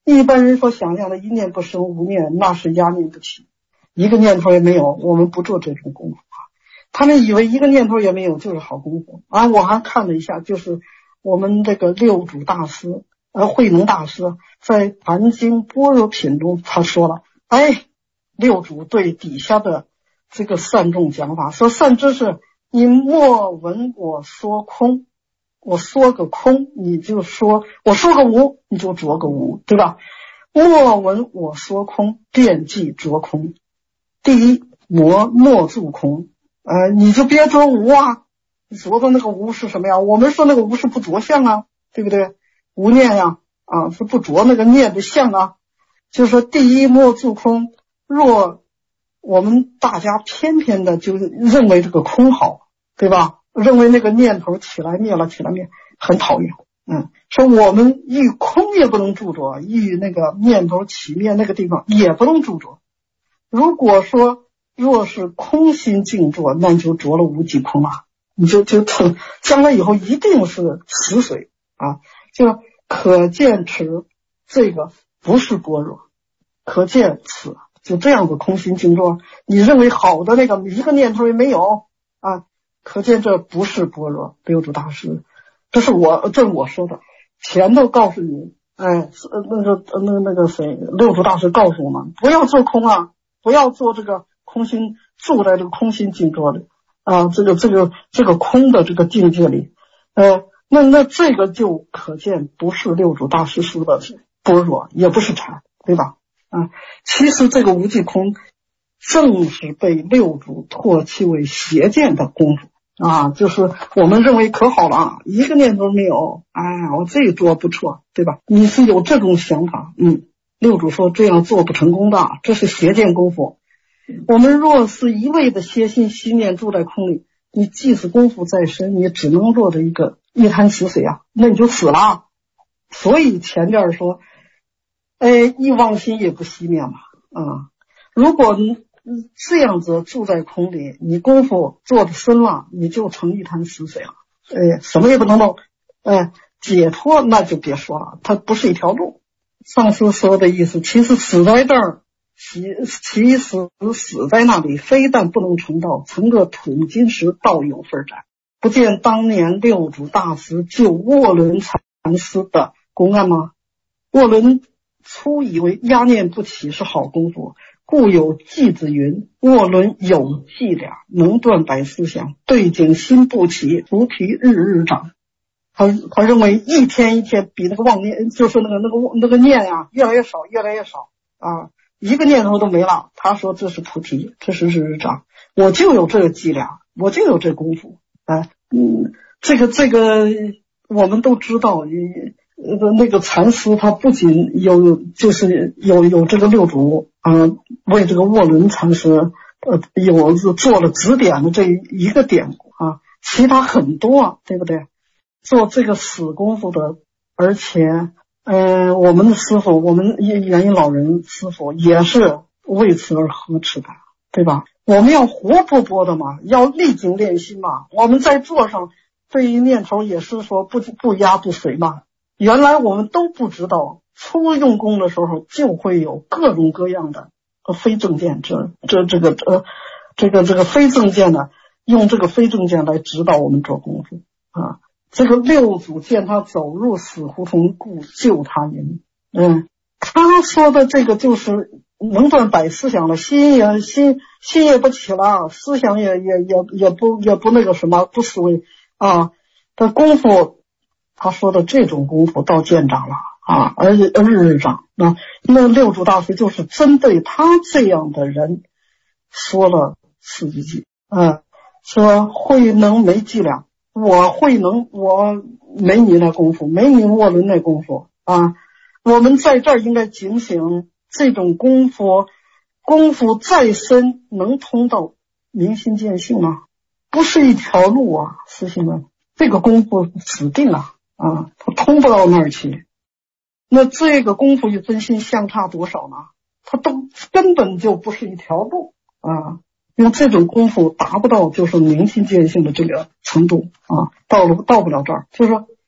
Speaker 1: 一般人所想象的一念不生无念，那是压念不起，一个念头也没有，我们不做这种功夫啊。他们以为一个念头也没有就是好功夫啊。我还看了一下，就是我们这个六祖大师慧能大师在《坛经般若品》中他说了，六祖对底下的这个善众讲法说，善知识，你莫闻我说空，我说个空你就说，我说个无你就着个无，对吧？莫闻我说空，便即着空。第一，莫住空，你就别着无啊。你着的那个无是什么呀？我们说那个无是不着相啊，对不对？无念呀，是不着那个念的相啊。就是说，第一，莫住空。若我们大家偏偏的就认为这个空好，对吧？认为那个念头起来灭了，起来灭，很讨厌。说我们遇空也不能住着，遇那个念头起灭那个地方也不能住着。如果说若是空心静坐，那就着了无极空了，你就将来以后一定是死水啊！就可见此这个不是般若，可见此就这样子空心静坐，你认为好的那个一个念头也没有啊，可见这不是般若。六祖大师，这是我说的，前头告诉你，那个谁，六祖大师告诉我们，不要做空啊，不要做这个空心，住在这个空心静坐里啊，这个空的这个境界里，那这个就可见不是六祖大师说的般若，也不是禅，对吧？其实这个无极空正是被六祖唾弃为邪见的功夫啊，就是我们认为可好了，一个念头没有，我这做不错，对吧？你是有这种想法，六祖说这样做不成功的，这是邪见功夫。我们若是一味的歇心息念住在空里，你即使功夫再深，你只能落着一滩死水啊，那你就死了。所以前边说一妄心也不熄灭嘛，如果你这样子住在空里，你功夫做的深了，你就成一滩死水了，什么也不能弄，解脱那就别说了，它不是一条路。上师说的意思，其实死在这儿，其实死在那里，非但不能成道，成个土金石倒有份窄。不见当年六祖大师救卧轮禅师的公案吗？卧轮初以为压念不起是好功夫，故有偈子云：卧轮有伎俩，能断百思想，对景心不起，菩提日日长。他认为一天一天比那个妄念，就是那个念啊，越来越少，越来越少啊，一个念头都没了。他说这是菩提，这是日日长。我就有这个伎俩，我就有这功夫。这个我们都知道。那个禅师他不仅就是有这个六祖为这个卧轮禅师做了指点的这一个典故啊，其他很多对不对？做这个死功夫的，而且我们的师父，我们元音老人师父也是为此而呵斥的，对吧？我们要活泼泼的嘛，要历经练心嘛。我们在座上对于念头也是说不压不随嘛。原来我们都不知道，初用功的时候就会有各种各样的非正见，这个非正见呢，用这个非正见来指导我们做功夫啊。这个六祖见他走入死胡同，故救他云。他说的这个就是能断百思想了，心也不起了，思想也不那个什么，不思维啊。的功夫，他说的这种功夫到见长了啊，而且日日长。那六祖大师就是针对他这样的人说了四句偈，说慧能没伎俩，我慧能，我没你那功夫，没你卧轮那功夫啊。我们在这儿应该警醒，这种功夫再深，能通到明心见性吗？不是一条路啊，师兄们，这个功夫指定了啊，他通不到那儿去。那这个功夫与真心相差多少呢？它都根本就不是一条路啊。用这种功夫达不到就是明心见性的这个程度啊，到不了这儿。就是说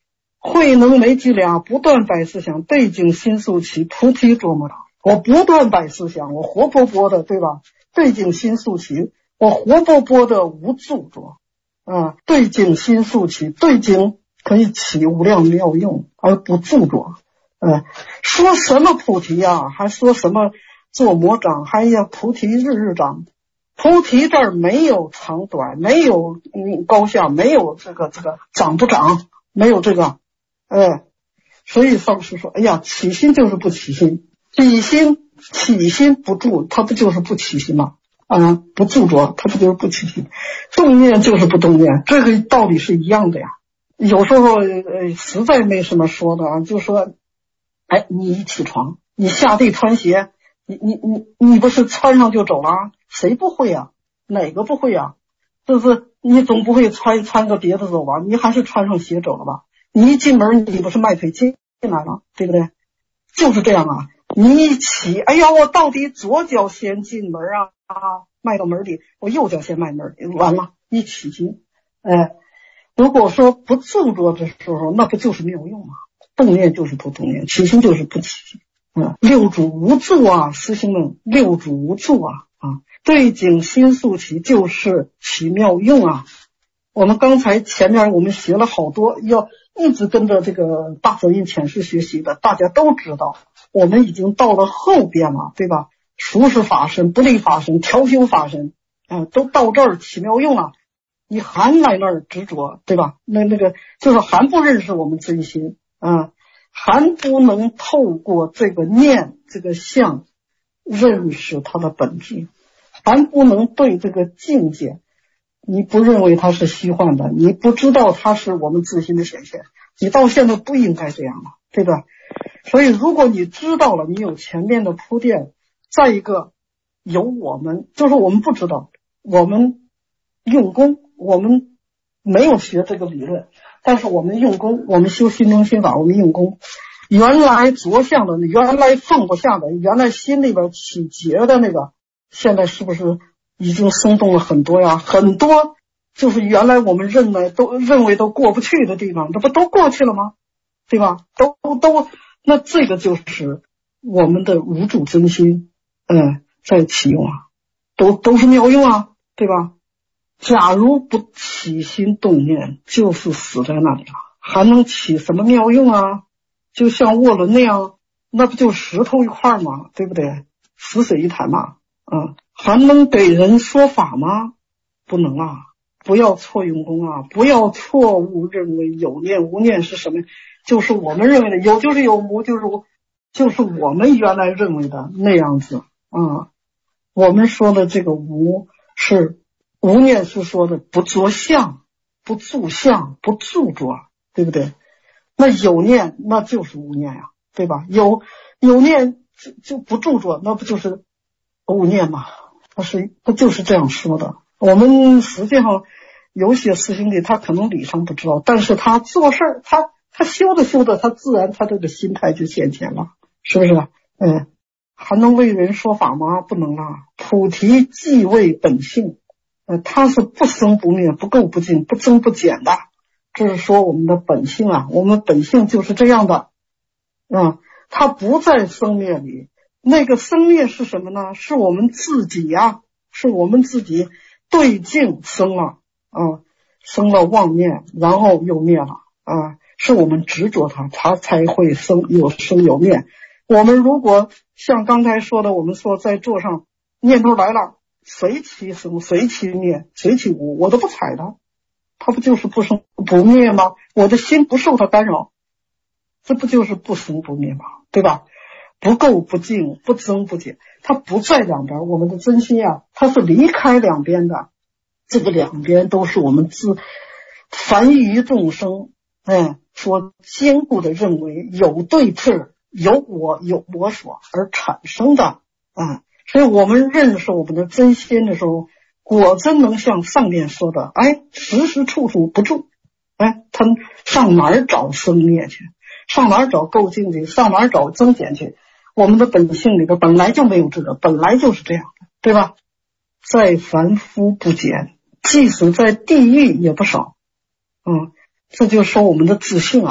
Speaker 1: 慧能没伎俩，不断摆思想，对境心速起，菩提琢磨着。我不断摆思想，我活泼泼的，对吧？对境心速起，我活泼泼的无著着啊。对境心速起，对境可以起无量妙用，而不著着。说什么菩提啊，还说什么做魔掌，还要菩提日日长。菩提这儿没有长短，没有高下，没有这个长不长，没有这个。所以上师说，哎呀，起心就是不起心，起心不住，它不就是不起心吗？不著着，它不就是不起心？动念就是不动念，这个道理是一样的呀。有时候实在没什么说的啊，就说，你一起床，你下地穿鞋，你不是穿上就走了？谁不会啊？哪个不会啊？就是你总不会穿个别的走吧？你还是穿上鞋走了吧？你一进门，你不是迈腿进来了，对不对？就是这样啊。你一起，哎呀，我到底左脚先进门迈到门里，我右脚先迈门，完了，一起心。如果说不著着的时候，那不就是妙用吗？动念就是不动念，起心就是不起心。六主无助啊，师兄们，六主无助啊。对境心速起就是起妙用啊。我们刚才前面我们学了好多，要一直跟着这个大手印浅释学习的，大家都知道，我们已经到了后边了，对吧？熟识法身、不立法身、调修法身，都到这儿起妙用了。你还来那儿执着，对吧？那个就是还不认识我们真心还不能透过这个念这个相认识它的本质，还不能对这个境界，你不认为它是虚幻的，你不知道它是我们自心的显现，你到现在不应该这样了，对吧？所以如果你知道了，你有前面的铺垫，再一个有我们，就是我们不知道，我们用功，我们没有学这个理论，但是我们用功，我们修心中心法，我们用功，原来着相的，原来放不下的，原来心里边起结的那个，现在是不是已经松动了很多呀？很多就是原来我们认为都过不去的地方，这不都过去了吗？对吧？都，那这个就是我们的无主真心，在启用都是妙用啊，对吧？假如不起心动念，就是死在那里了，还能起什么妙用啊？就像涡轮那样，那不就石头一块吗？对不对？死水一潭嘛，还能给人说法吗？不能啊！不要错用功啊！不要错误认为有念无念是什么，就是我们认为的有就是有，无就是我们原来认为的那样子我们说的这个无是无念，是说的不着相、不住相、不著着，对不对？那有念那就是无念呀，对吧？有念就不著着，那不就是无念吗？他就是这样说的。我们实际上有些师兄弟他可能理上不知道，但是他做事他修的他自然他这个心态就现前了，是不是？还能为人说法吗？不能啊！菩提即为本性，它是不生不灭、不垢不净、不增不减的。这是说我们的本性啊，我们本性就是这样的它不在生灭里。那个生灭是什么呢？是我们自己是我们自己对境生了生了妄念，然后又灭了是我们执着它才会有生有灭。我们如果像刚才说的，我们说在座上念头来了，随其生随其灭随其无，我都不睬它不就是不生不灭吗？我的心不受它干扰，这不就是不生不灭吗？对吧？不垢不净，不增不减，它不在两边。我们的真心它是离开两边的，这个两边都是我们凡于众生所坚固的认为有对峙、有我所而产生的所以我们认识我们的真心的时候，果真能像上面说的时时处处不住他上哪儿找生灭去，上哪儿找垢净去，上哪儿找增减去？我们的本性里边本来就没有这个，本来就是这样的，对吧？在凡夫不减，即使在地狱也不少这就说我们的自信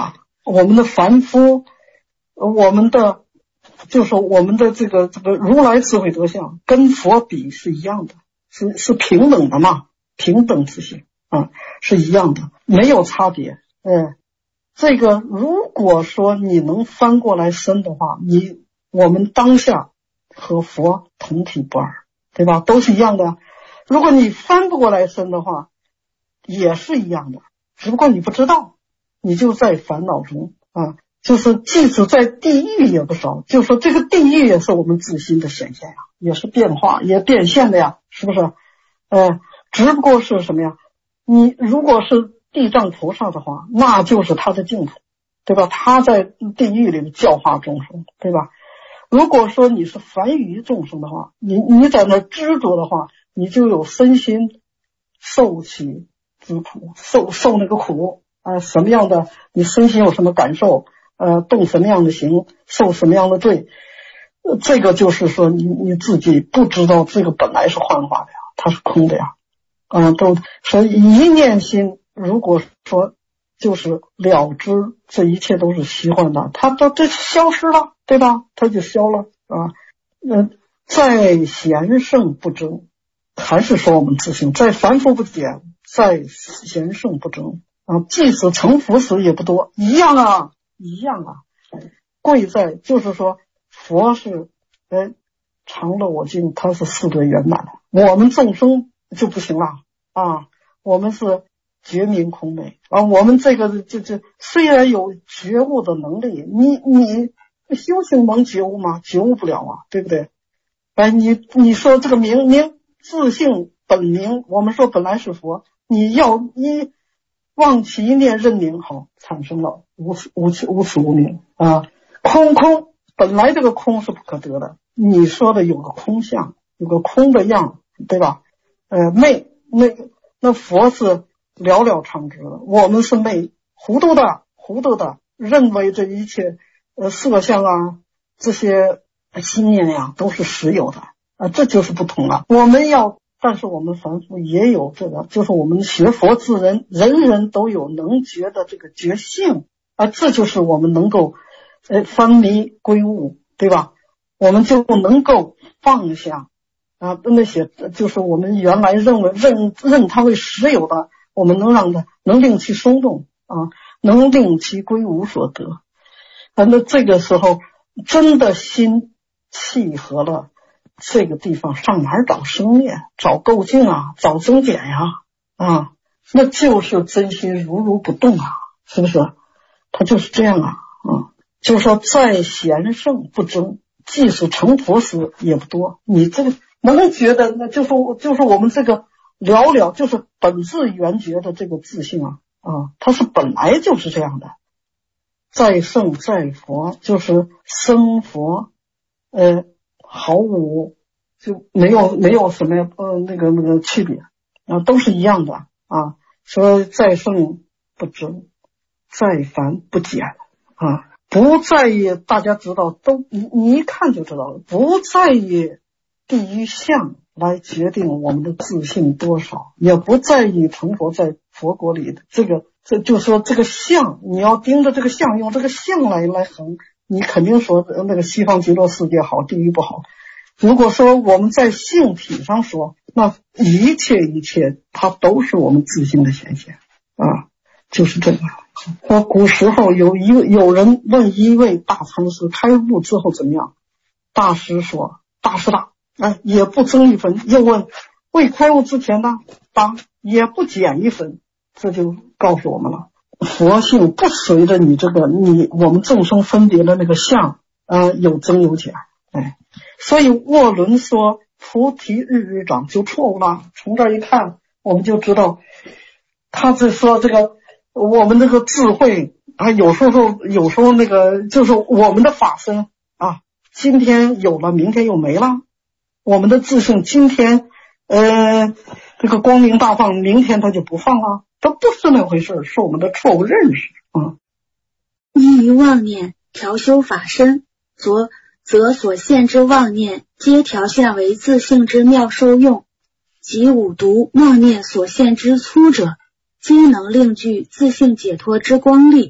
Speaker 1: 我们的凡夫，我们的就是我们的这个如来智慧德相跟佛比是一样的，是平等的嘛，平等自性啊，是一样的，没有差别。这个如果说你能翻过来身的话，我们当下和佛同体不二，对吧？都是一样的。如果你翻不过来身的话，也是一样的，只不过你不知道，你就在烦恼中啊。就是即使在地狱也不少，就是说这个地狱也是我们自心的显现呀，也是变化也变现的呀，是不是？只不过是什么呀？你如果是地藏菩萨的话，那就是他的净土，对吧？他在地狱里教化众生，对吧？如果说你是凡愚众生的话，你在那执着的话，你就有身心受起之苦，受那个苦什么样的，你身心有什么感受，动什么样的行，受什么样的罪，这个就是说你自己不知道这个本来是幻化的呀，它是空的呀。所以一念心如果说就是了知这一切都是虚幻的，它这消失了，对吧？它就消了啊。在贤圣不争，还是说我们自性在凡夫不减，在贤圣不争啊。即使成佛时也不多，一样啊。贵在就是说佛是常乐我净，它是四对圆满的，我们众生就不行了啊。我们是觉明空昧啊，我们这个虽然有觉悟的能力，你修行能觉悟吗？觉悟不了啊，对不对？你说这个明自性本明，我们说本来是佛，你要忘其一念认明，好，产生了无始无明啊。空本来这个空是不可得的，你说的有个空相，有个空的样，对吧？昧那佛是了了常知的，我们是昧，糊涂的认为这一切色相啊，这些心念呀都是实有的这就是不同了。但是我们凡夫也有这个，就是我们学佛之人，人人都有能觉的这个觉性这就是我们能够分迷归悟，对吧？我们就能够放下那些就是我们原来认它为实有的，我们能令其松动能令其归无所得那这个时候真的心契合了，这个地方上哪儿找生灭，找构境找增减呀那就是真心如不动是不是？它就是这样就是说在贤圣不争，即使成佛时也不多。你这个能觉得，那就是我们这个了就是本自圆觉的这个自性它是本来就是这样的。在圣在佛就是生佛毫无就没有什么那个区别都是一样的说在圣不争，在凡不减不在意，大家知道你一看就知道了，不在意地狱相来决定我们的自信多少，也不在意成佛在佛国里的这就是说这个相，你要盯着这个相，用这个相来衡，你肯定说那个西方极乐世界好，地狱不好。如果说我们在性体上说，那一切它都是我们自性的显现就是这个。古时候有人问一位大禅师开悟之后怎么样，大师说大师大也不增一分，又问未开悟之前呢，也不减一分，这就告诉我们了，佛性不随着我们众生分别的那个相有增有减所以沃伦说菩提日日长就错误了。从这儿一看我们就知道，他是说这个我们这个智慧有时候那个就是我们的法身今天有了明天又没了，我们的自性今天这个光明大放，明天它就不放了，它不是那回事，是我们的错误认识
Speaker 2: 依于妄念调修法身，则所现之妄念皆调现为自性之妙受用，即五毒妄念所现之粗者，皆能令具自性解脱之光力，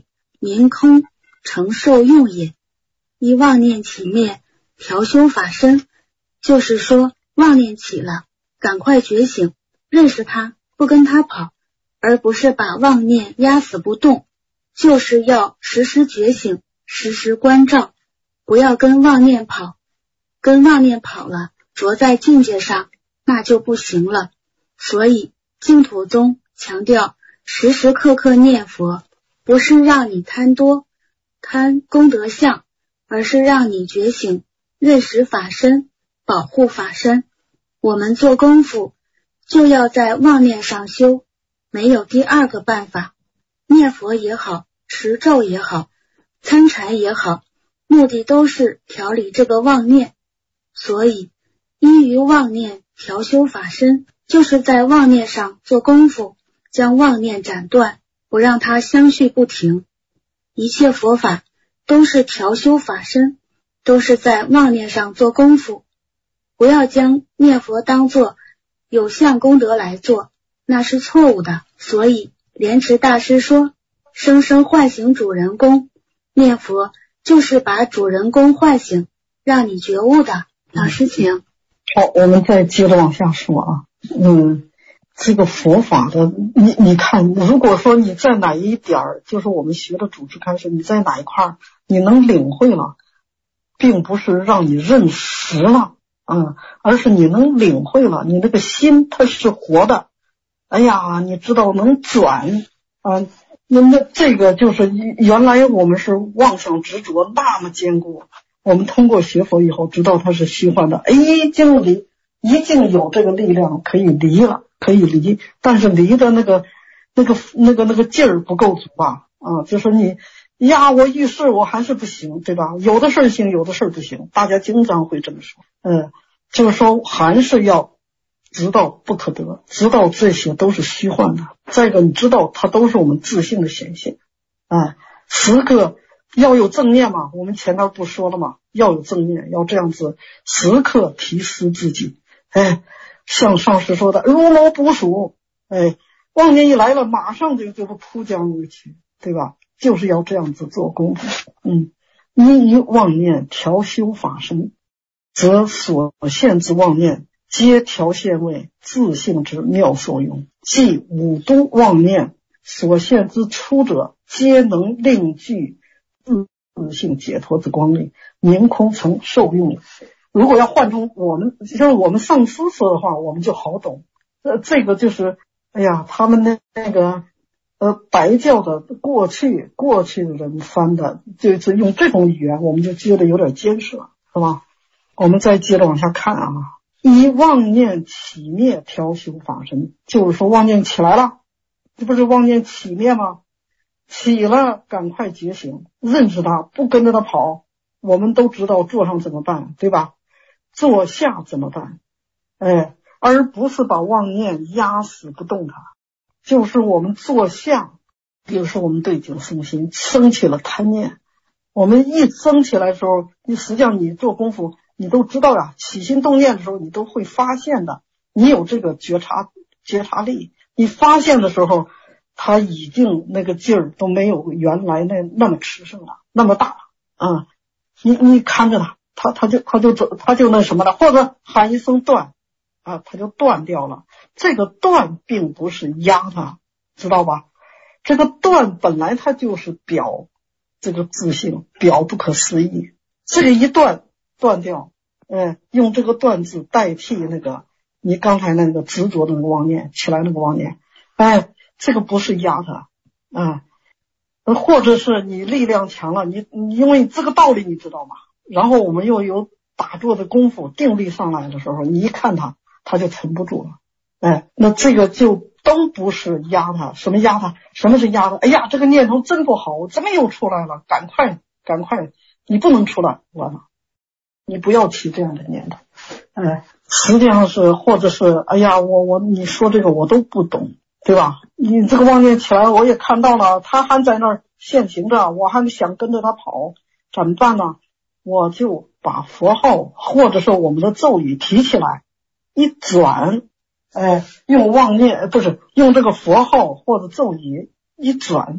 Speaker 2: 明空成受用也。依妄念起灭，调修法身，就是说妄念起了，赶快觉醒，认识它，不跟它跑，而不是把妄念压死不动，就是要时时觉醒，时时关照，不要跟妄念跑，跟妄念跑了，着在境界上，那就不行了。所以净土宗强调时时刻刻念佛，不是让你贪多贪功德相，而是让你觉醒，认识法身，保护法身。我们做功夫就要在妄念上修，没有第二个办法。念佛也好，持咒也好，参禅也好，目的都是调理这个妄念。所以依于妄念调修法身，就是在妄念上做功夫，将妄念斩断，不让它相续不停。一切佛法都是调修法身，都是在妄念上做功夫，不要将念佛当作有相功德来做，那是错误的。所以莲池大师说，生生唤醒主人公，念佛就是把主人公唤醒，让你觉悟的。老师请。
Speaker 1: 好，我们再接着往下说啊。这个佛法的，你看，如果说你在哪一点儿，就是我们学的主持开始，你在哪一块你能领会了，并不是让你认识了，而是你能领会了，你那个心它是活的，哎呀，你知道能转啊，那这个就是原来我们是妄想执着那么坚固，我们通过学佛以后知道它是虚幻的，已经有这个力量可以离了，可以离，但是离的那个劲儿不够足吧？就是你呀，我遇事我还是不行，对吧？有的事行，有的事不行，大家经常会这么说。就是说还是要知道不可得，知道这些都是虚幻的。再一个，你知道它都是我们自性的显现。时刻要有正念嘛，我们前头不说了嘛，要有正念，要这样子时刻提示自己。像上师说的，如谋捕鼠，妄念一来了，马上就扑将而去，对吧？就是要这样子做功夫。依妄念调修法身，则所现之妄念，皆调现为自性之妙所用。即五都妄念所现之出者，皆能令具自性解脱之光明，明空成受用。如果要换成我们上师说的话，我们就好懂。这个就是他们那个白教的过去的人翻的，就是用这种语言，我们就觉得有点艰涩，是吧？我们再接着往下看啊。依妄念起灭调修法身，就是说妄念起来了，这不是妄念起灭吗？起了赶快觉醒，认识它，不跟着它跑。我们都知道坐上怎么办，对吧？坐下怎么办？而不是把妄念压死不动它。就是我们坐下，比如说我们对境生心，升起了贪念，我们一升起来的时候，实际上你做功夫你都知道呀，起心动念的时候你都会发现的，你有这个觉察力，你发现的时候它已经那个劲儿都没有原来那么炽盛了，那么大了你看着它就那什么了，或者喊一声断它就断掉了。这个断并不是压它，知道吧？这个断本来它就是表这个自性，表不可思议。这个一断掉，用这个断字代替那个你刚才那个执着的那个妄念起来那个妄念，这个不是压它或者是你力量强了，你因为这个道理你知道吗？然后我们又有打坐的功夫，定力上来的时候，你一看它就沉不住了。那这个就都不是压它。什么压它？什么是压它？哎呀，这个念头真不好，怎么又出来了？赶快，你不能出来，完了，你不要起这样的念头。实际上是，或者是，哎呀，你说这个我都不懂，对吧？你这个妄念起来，我也看到了，他还在那儿现行着，我还想跟着他跑，怎么办呢？我就把佛号或者是我们的咒语提起来，一转，用妄念不是用这个佛号或者咒语一转，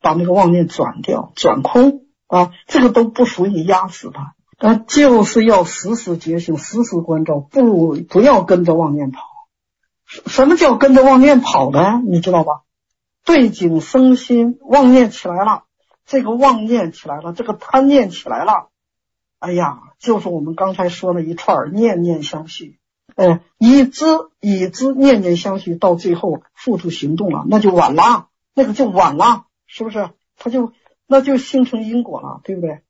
Speaker 1: 把那个妄念转掉，转空啊，这个都不属于压死它。就是要时时觉醒，时时关照，不要跟着妄念跑。什么叫跟着妄念跑呢？你知道吧？对境生心，妄念起来了，这个妄念起来了，这个贪念起来了，哎呀，就是我们刚才说的一串念念相续，已知念念相续，到最后付诸行动了，那就晚了，那个就晚了，是不是？那就形成因果了，对不对？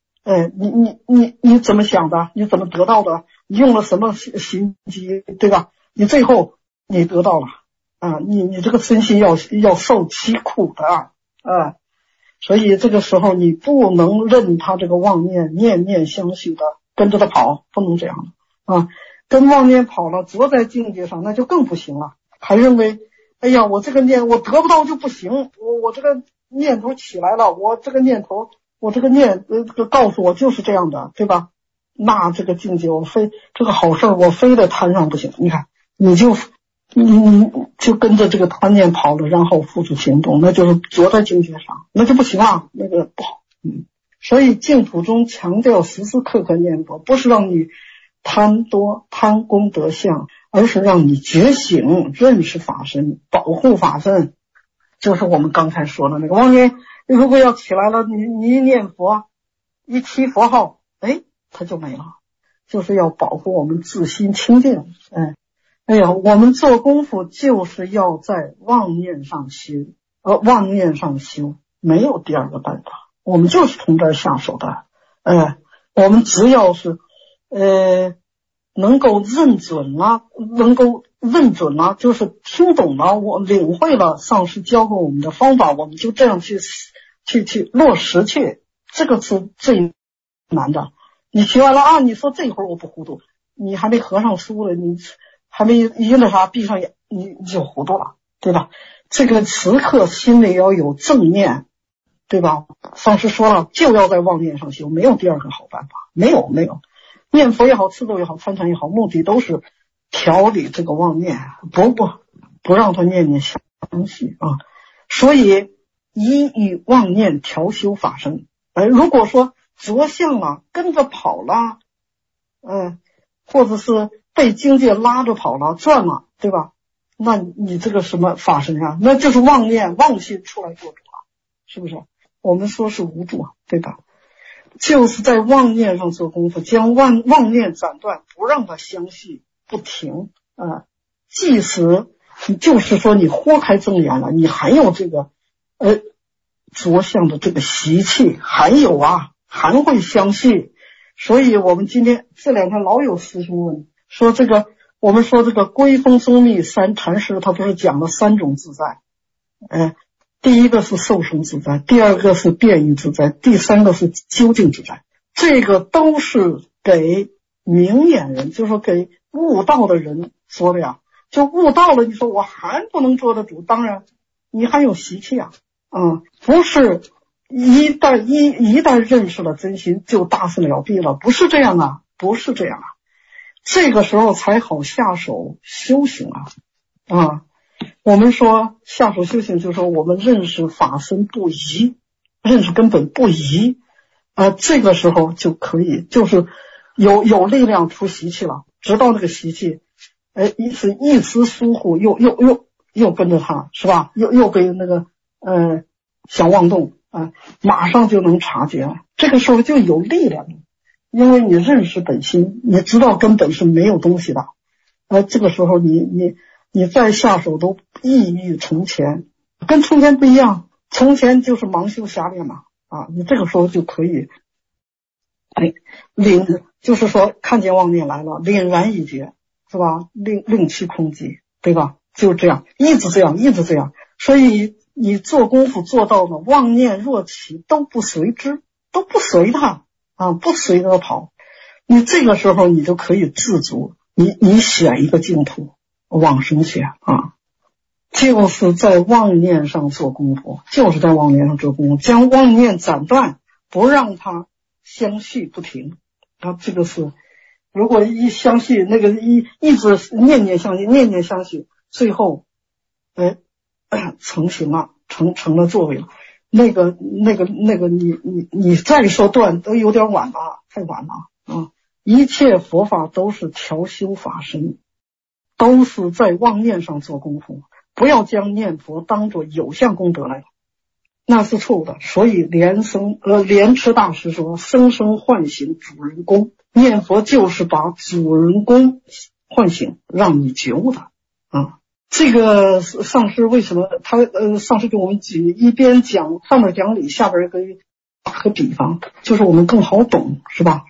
Speaker 1: 你怎么想的？你怎么得到的？你用了什么心机，对吧？你最后你得到了啊，你这个身心要受其苦的啊，所以这个时候你不能任他这个妄念念念相续的跟着他跑，不能这样的啊。跟妄念跑了，着在境界上那就更不行了，还认为哎呀，我这个念我得不到就不行，我这个念头起来了，我这个念告诉我就是这样的，对吧？那这个境界这个好事我非得摊上不行。你看你就跟着这个贪念跑了，然后付诸行动，那就是着在境界上，那就不行了，那个不好。所以净土中强调时时刻刻念佛，不是让你贪多贪功德相，而是让你觉醒，认识法身，保护法身。就是我们刚才说的那个妄念，如果要起来了，你一念佛，一提佛号，它就没了。就是要保护我们自心清净。我们做功夫就是要在妄念上修，没有第二个办法。我们就是从这儿下手的。我们只要是能够认准了，就是听懂了，我领会了上师教给我们的方法，我们就这样去落实去，这个是最难的。你学完了啊，你说这一会儿我不糊涂，你还没合上书了，你还没一那啥闭上眼，你就糊涂了，对吧？这个时刻心里要有正念，对吧？上师说了，就要在妄念上修，没有第二个好办法，没有。念佛也好，持咒也好，参禅也好，目的都是调理这个妄念，不让它念念相续啊。所以以与妄念调修法身。如果说着相了，跟着跑了，或者是被境界拉着跑了，转了，对吧？那你这个什么法身啊？那就是妄心出来做主了，是不是？我们说是无助，对吧？就是在妄念上做功夫，将妄念斩断，不让它相续不停即使就是说你豁开正眼了，你还有这个着相的这个习气，还会相续。所以我们今天这两天老有师兄问说，我们说这个归峰宗密三禅师，他不是讲了3种自在，第一个是受生自在，第二个是变异自在，第三个是究竟自在。这个都是给明眼人，就是说给悟道的人说的呀。就悟道了，你说我还不能做得主，当然你还有习气不是一旦认识了真心就大事了毕了，不是这样啊。这个时候才好下手修行我们说下手修行，就是说我们认识法身不移，认识根本不移这个时候就可以，就是有力量出习气了，直到那个习气一时疏忽，又跟着他，是吧？又被那个想妄动马上就能察觉，这个时候就有力量，因为你认识本心，你知道根本是没有东西的这个时候你再下手都异于从前，跟从前不一样，从前就是盲修瞎练嘛你这个时候就可以就是说看见妄念来了，凛然一觉，是吧？令其空寂，对吧？就这样一直这样。所以你做功夫做到了，妄念若起都不随之，都不随它不随着跑，你这个时候你就可以自足，你选一个净土往生去就是在妄念上做功夫，将妄念斩断，不让它相续不停这个是如果一相续，那个一直念念相续，最后成型了，成了作为了。 你再说断都有点晚了，太晚了啊！一切佛法都是调修法身，都是在妄念上做功夫，不要将念佛当作有相功德来，那是错误的。所以莲池大师说，生生唤醒主人公，念佛就是把主人公唤醒，让你觉悟的啊。这个上师为什么上师给我们举一边讲上面讲理，下边可以打个比方，就是我们更好懂，是吧？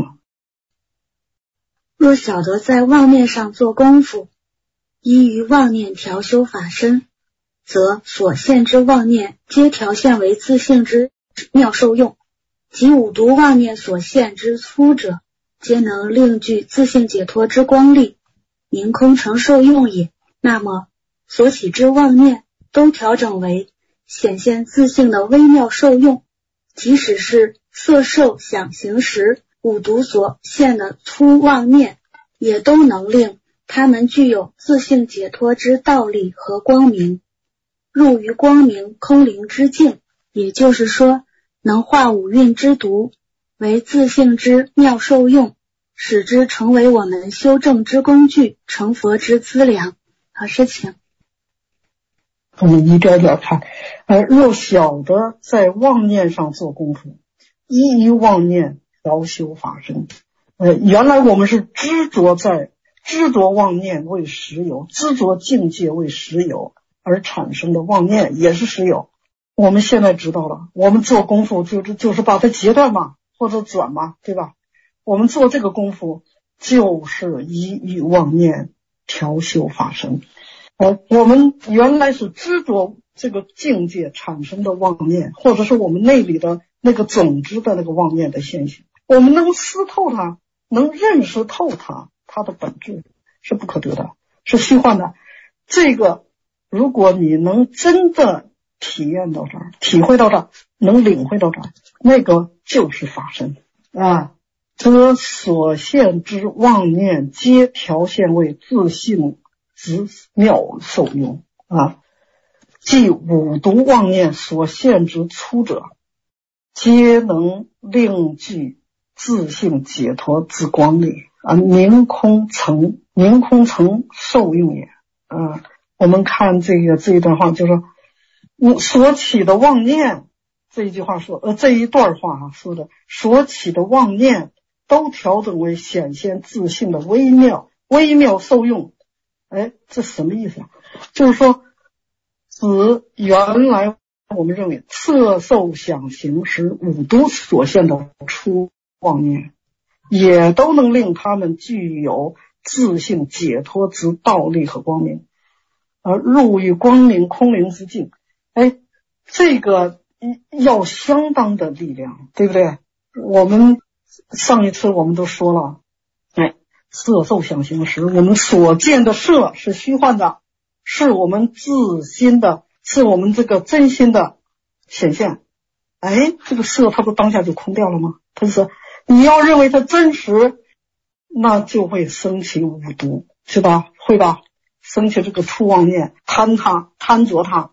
Speaker 2: 若晓得在妄念上做功夫，依于妄念调修法身，则所现之妄念皆调现为自性之妙受用，即五毒妄念所现之粗者，皆能令具自性解脱之光力，明空成受用也。那么所起之妄念都调整为显现自性的微妙受用，即使是色受想行识五毒所现的粗妄念，也都能令他们具有自性解脱之道力和光明，入于光明空灵之境，也就是说能化五蕴之毒为自性之妙受用，使之成为我们修正之工具，成佛之资粮。老师请。
Speaker 1: 我们一点点看，若晓得在妄念上做功夫，依于妄念调修法身。原来我们是执着妄念为实有，执着境界为实有，而产生的妄念也是实有。我们现在知道了，我们做功夫就是把它截断嘛，或者转嘛，对吧？我们做这个功夫就是依于妄念调修法身。我们原来是执着这个境界产生的妄念，或者是我们内里的那个总之的那个妄念的现象，我们能思透它，能认识透它，它的本质是不可得的，是虚幻的。这个如果你能真的体验到这儿，体会到这儿，能领会到这儿，那个就是法身啊。则所现之妄念皆调现为自性之妙受用啊，即五毒妄念所现之粗者，皆能令具自性解脱之光力啊，明空成受用也啊。我们看这一段话，就是说所起的妄念，这一句话说这一段话说的所起的妄念都调整为显现自性的微妙受用。这什么意思啊？就是说原来我们认为色受想行识五毒所现的粗妄念，也都能令他们具有自性解脱之道力和光明，而入于光明空灵之境。这个要相当的力量，对不对？我们上一次我们都说了，色受想行识，我们所见的色是虚幻的，是我们自心的，是我们这个真心的显现。这个色它不当下就空掉了吗？它是你要认为它真实，那就会升起五毒，是吧？会吧？升起这个粗妄念，贪着它。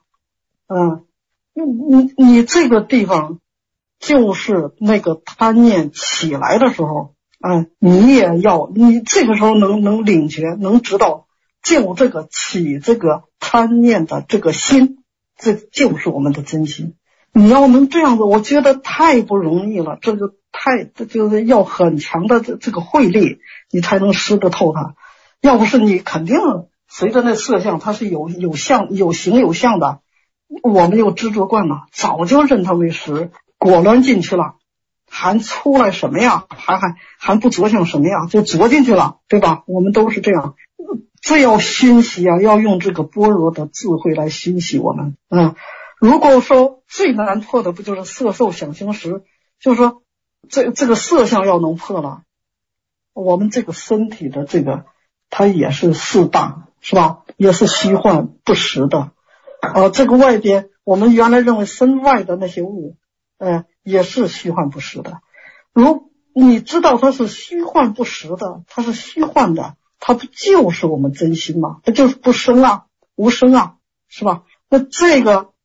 Speaker 1: 你这个地方就是那个贪念起来的时候，你这个时候能领觉，能知道，就这个起这个贪念的这个心，这就是我们的真心。你要能这样子，我觉得太不容易了，这就是要很强的这个慧力，你才能识得透它。要不是你肯定随着那色相，它是有相有形有相的，我们又执着惯了，早就认它为实，果然进去了，还出来什么呀？还不着相什么呀？就着进去了，对吧？我们都是这样。这要熏习啊，要用这个般若的智慧来熏习我们。如果说最难破的不就是色受想行识，就是说这个色相要能破了，我们这个身体的这个它也是四大，是吧？也是虚幻不实的。这个外边我们原来认为身外的那些物，也是虚幻不实的。如你知道它是虚幻不实的，它是虚幻的，它不就是我们真心吗？它就是不生啊，无生啊，是吧？那这个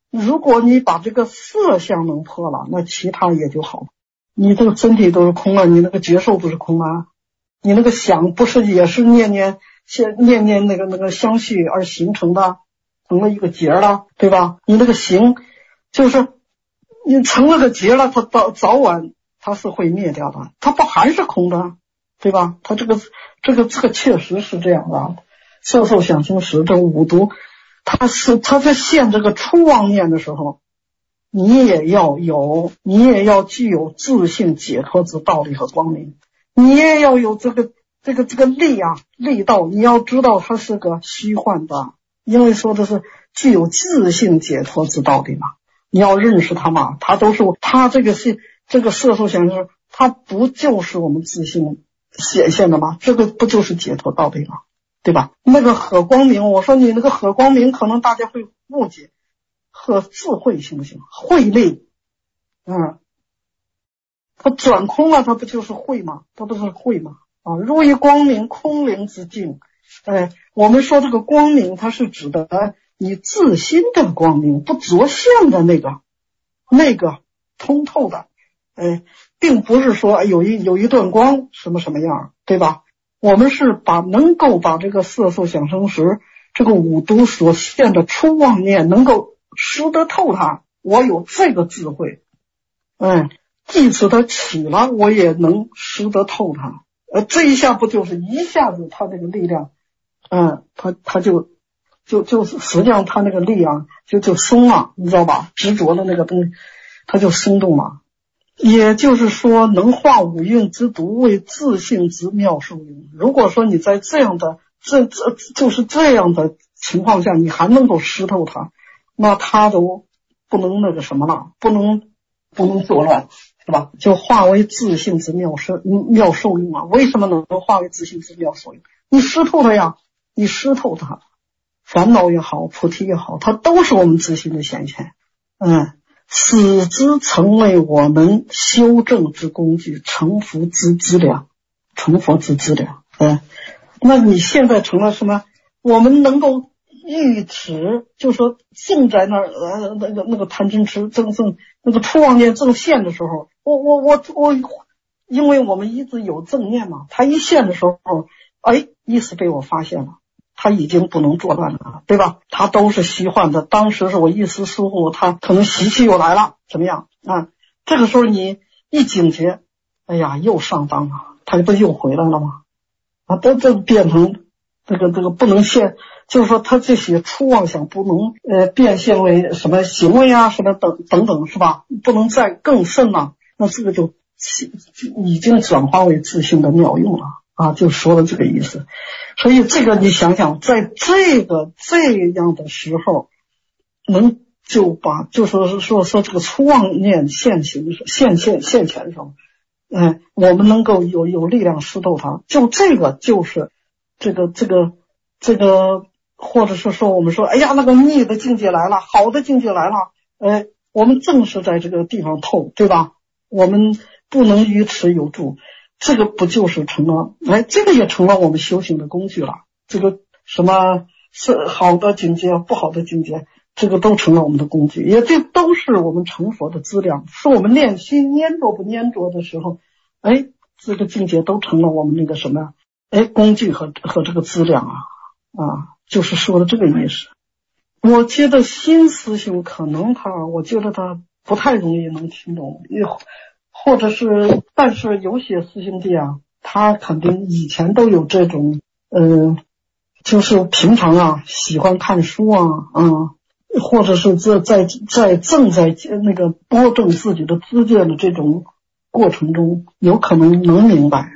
Speaker 1: 如果你把这个色相能破了，那其他也就好了。你这个身体都是空了，你那个觉受不是空啊，你那个想不是也是念念那个相续而形成的，成了一个结了，对吧？你那个行就是你成了个结了，它早晚它是会灭掉的，它不还是空的，对吧？它这个确实是这样的。色受想行识这五毒，它在现这个初妄念的时候，你也要具有自性解脱之道理和光明，你也要有这个力道，你要知道它是个虚幻的，因为说的是具有自性解脱之道理嘛，你要认识它嘛，它都是它这个色受想行识，它不就是我们自性显现的吗？这个不就是解脱道理吗？对吧？那个和光明，我说你那个和光明，可能大家会误解，和智慧行不行？慧力，它转空了，它不就是慧吗？它不是慧吗？啊，如意光明，空灵之境。我们说这个光明，它是指的你自心的光明，不着相的那个通透的，并不是说有一段光什么什么样，对吧？我们是能够把这个色受想行识这个五毒所现的初妄念能够识得透它，我有这个智慧，即使它起了，我也能识得透它。这一下不就是一下子它这个力量，它就实际上它那个力量就松了，你知道吧？执着的那个东西，它就松动了。也就是说，能化五蕴之毒为自性之妙受用。如果说你在这样的就是这样的情况下，你还能够识透它，那它都不能那个什么了，不能作乱，是吧？就化为自性之妙受用啊。为什么能化为自性之妙受用？你识透它呀，你识透它，烦恼也好，菩提也好，它都是我们自性的显现。使之成为我们修正之工具，成佛之资粮。那你现在成了什么？我们能够欲持，就说正在那儿那个贪嗔痴正那个初妄念正现的时候，我因为我们一直有正念嘛，它一现的时候，意识被我发现了，它已经不能作乱了，对吧？它都是虚幻的。当时是我一时疏忽，它可能习气又来了，怎么样啊？这个时候你一警觉，又上当了，它不又回来了吗？这变成这个不能现，就是说它这些初妄想不能变现为什么行为啊，什么等等，是吧？不能再更甚了，那这个就已经转化为自性的妙用了啊，就说了这个意思。所以这个你想想，在这样的时候，就说这个初妄念现前的时候，我们能够有力量识透它，就这个就是这个，或者是说我们说，那个逆的境界来了，好的境界来了，我们正是在这个地方透，对吧？我们不能于此有助，这个不就是成了？这个也成了我们修行的工具了。这个什么是好的境界，不好的境界，这个都成了我们的工具，也这都是我们成佛的资粮。是我们练心粘着不粘着的时候，这个境界都成了我们那个什么工具和这个资粮就是说的这个意思。我觉得新师兄可能我觉得他不太容易能听懂，或者是，但是有些师兄弟他肯定以前都有这种就是平常喜欢看书或者是正在那个拨正自己的知见的这种过程中，有可能能明白。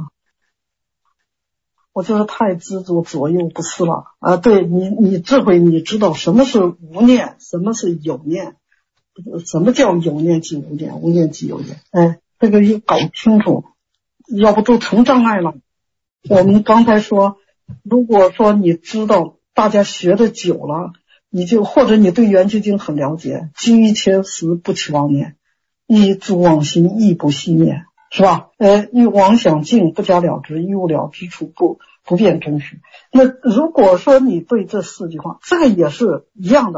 Speaker 1: 我觉得太执着左右不思了对你智慧，你知道什么是无念，什么是有念，什么叫有念即无念，无念即有念，这个也搞清楚，要不都成障碍了。我们刚才说，如果说你知道大家学的久了，或者你对圆觉经很了解，居一切时不起妄念，一诸妄心亦不熄灭，是吧？欲妄想尽，不加了之，欲无了之处，不变真实。那如果说你对这四句话，这个也是一样的，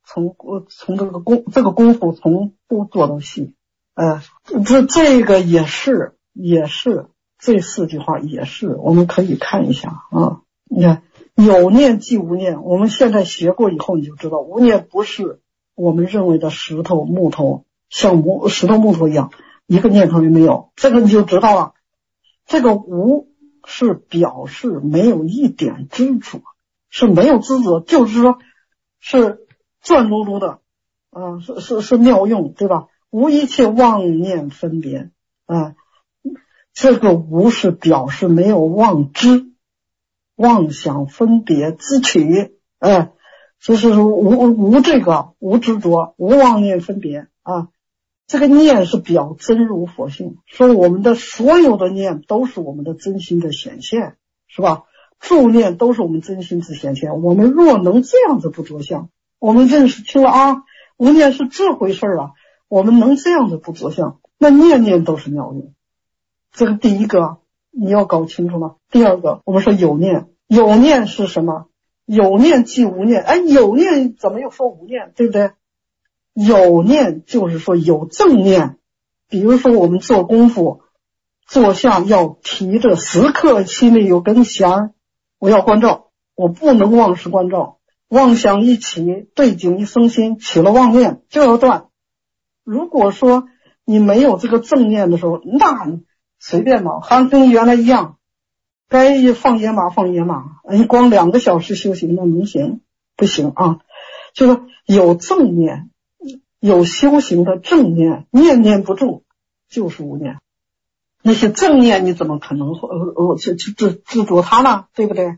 Speaker 1: 从这个功夫从不做到细。这个也是这4句话也是我们可以看一下啊。你看有念即无念，我们现在学过以后你就知道，无念不是我们认为的石头木头，像石头木头一样一个念头也没有，这个你就知道了。这个无是表示没有一点执着，是没有执着，就是说是转如如的是妙用，对吧？无一切妄念分别这个无是表示没有妄知、妄想分别自取，就是无这个无执着、无妄念分别这个念是表真如佛性，说我们的所有的念都是我们的真心的显现，是吧？助念都是我们真心之显现。我们若能这样子不着相，我们认识清了无念是这回事我们能这样子不着相，那念念都是妙用。这个第一个你要搞清楚了。第二个，我们说有念，有念是什么？有念即无念。有念怎么又说无念，对不对？有念就是说有正念，比如说我们做功夫坐下要提着时刻心里有根弦，我要关照，我不能忘失关照，妄想一起，对境一生心，起了妄念就要断。如果说你没有这个正念的时候，那你随便嘛，还跟原来一样，该放野马放野马，你光2个小时修行那能行？不行就是有正念，有修行的正念，念念不住就是无念。那些正念你怎么可能执着它呢？对不对？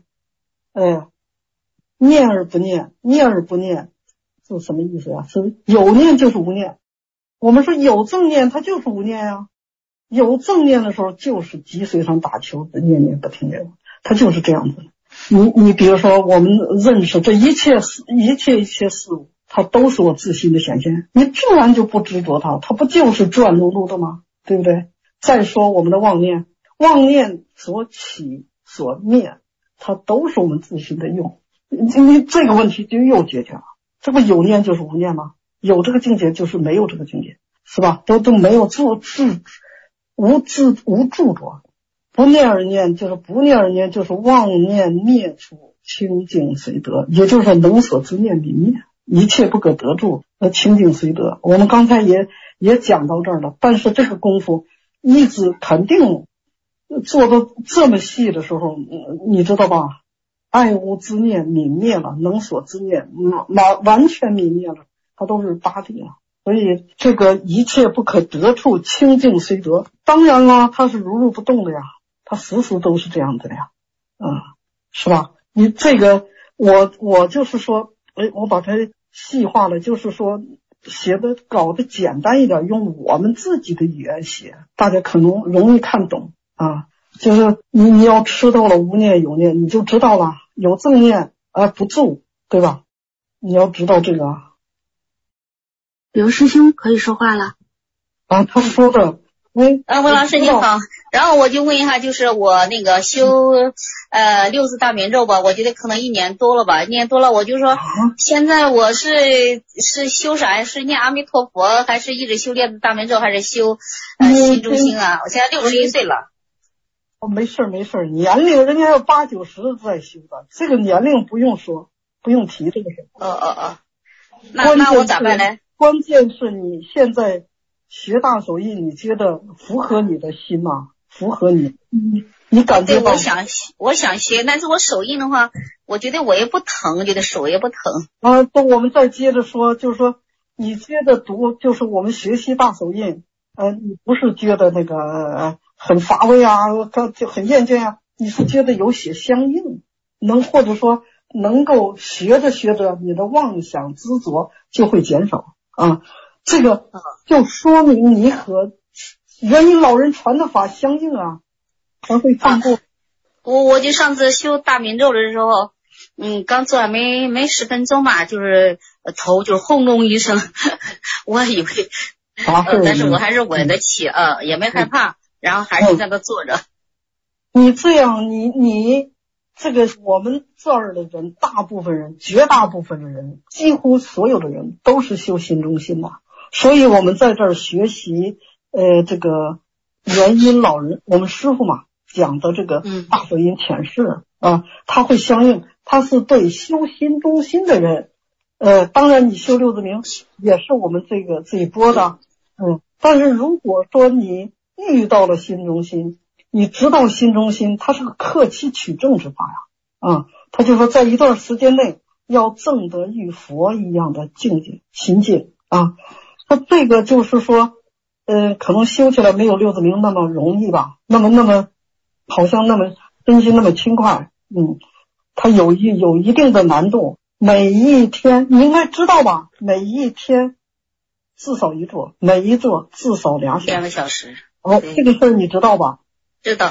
Speaker 1: 念而不念，念而不念是什么意思是有念就是无念。我们说有正念它就是无念有正念的时候就是脊髓上打球，念念不停的，它就是这样子。你比如说我们认识这一切事物，它都是我自心的显现，你自然就不执着它不就是转如如的吗？对不对？再说我们的妄念所起所灭，它都是我们自心的用。你这个问题就又解决了。这不有念就是无念吗？有这个境界就是没有这个境界，是吧？都没有无著着。不念而念就是妄念灭除，清净随得，也就是说能所之念泯灭，一切不可得住，清净随得。我们刚才也讲到这儿了，但是这个功夫一直肯定做到这么细的时候，你知道吧？爱无之念泯灭了，能所之念完全泯灭了，它都是八地了。所以这个一切不可得处，清净随得，当然了，它是如如不动的呀，它时时都是这样子的呀，是吧？你这个我就是说，我把它细化了，就是说搞得简单一点，用我们自己的语言写，大家可能容易看懂就是你要吃到了无念有念，你就知道了，有正念不住，对吧？你要知道这个
Speaker 2: 刘师兄可以说话了
Speaker 1: 他说的
Speaker 4: 温老师你好，然后我就问一下，就是我那个修六字大明咒吧，我觉得可能1年多了吧，1年多了，我就说现在我是修啥？是念阿弥陀佛，还是一直修六字大明咒，还是修心中心啊？我现在61岁了。
Speaker 1: 没事，年龄人家要80、90在修的，这个年龄不用说，不用提这个事。
Speaker 4: 那我咋办呢？
Speaker 1: 关键是你现在学大手印，你觉得符合你的心吗？符合你感觉到？
Speaker 4: 对，我想学，但是我手印的话，我觉得我也不疼，觉得手也不疼。
Speaker 1: 我们再接着说，就是说你接着读，就是我们学习大手印，你不是觉得那个很乏味就很厌倦你是觉得有些相应，或者说能够学着你的妄想执着就会减少这个就说明你和元婴老人传的法相应才会放过。
Speaker 4: 我就上次修大明咒的时候，刚做了没10分钟吧，就是头就是轰隆一声，我以为但是我还是稳得起也没害怕，然后还是在那坐着。
Speaker 1: 你这样你这个我们这儿的人，大部分人，绝大部分的人，几乎所有的人都是修心中心的。所以我们在这儿学习，这个元音老人，我们师父嘛讲的这个大佛音浅释啊，他会相应，他是对修心中心的人。当然你修六字明也是我们这一波的，但是如果说你遇到了心中心，你知道心中心它是个克期取证之法呀，他就说在一段时间内要证得遇佛一样的境界心境啊，他这个就是说可能修起来没有六字明那么容易吧，那么好像那么身心那么轻快，它有一定的难度。每一天你应该知道吧，每一天至少一座，每一座至少2个小时。这个事儿你知道吧？
Speaker 4: 知道。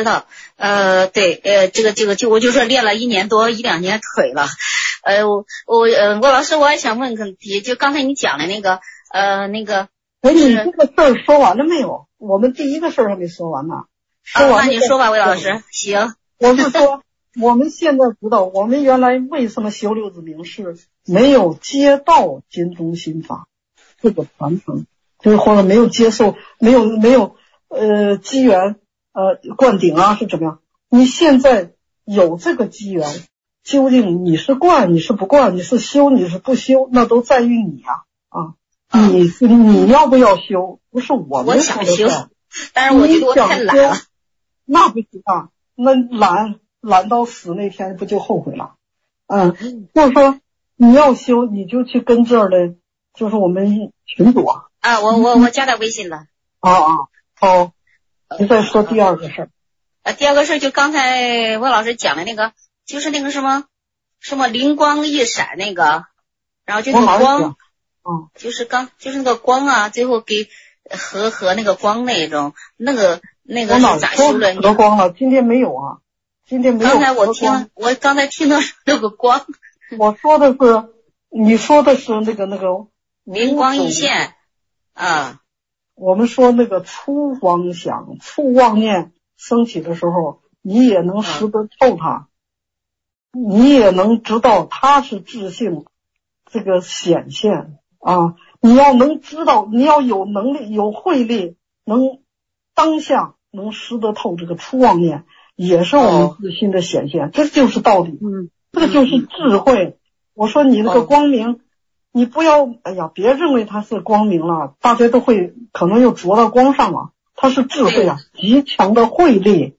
Speaker 4: 对，这个我就说练了1年多1-2年腿了。我老师我还想问个问题，就刚才你讲的那个你
Speaker 1: 这个事儿说完了没有？我们第一个事儿还没说完呢。说完
Speaker 4: 那你说吧，魏老师。行。
Speaker 1: 我是说我们现在知道，我们原来为什么修六字明是没有接到心中心法这个传承，就是或者没有接受，没有机缘灌顶啊是怎么样？你现在有这个机缘，究竟你是灌你是不灌，你是修你是不修，那都在于你你要不要修，不是我们说的事。
Speaker 4: 我想修，但是我觉得我太懒了。
Speaker 1: 那不行啊，那懒到死那天不就后悔了？就是说你要修，你就去跟这儿的，就是我们群主
Speaker 4: 我加他微信了。
Speaker 1: 好，你再说第二个事儿。
Speaker 4: 第二个事儿就刚才魏老师讲的那个，就是那个什么灵光一闪那个，然后就那个光，就是那个光啊，最后给和那个光那种，那个是咋修的？
Speaker 1: 和光了，今天没有啊。今天没有。
Speaker 4: 我刚才听到那个光。
Speaker 1: 我说的是，你说的是那个
Speaker 4: 灵光一现啊。
Speaker 1: 我们说那个初妄想、初妄念升起的时候，你也能识得透它，你也能知道它是智性这个显现啊。你要能知道，你要有能力、有慧力，能当下能识得透这个初妄念，也是我们自信的显现，这就是道理。这个就是智慧。我说你那个光明，你不要别认为它是光明了，大家都会可能又着到光上了，它是智慧极强的慧力。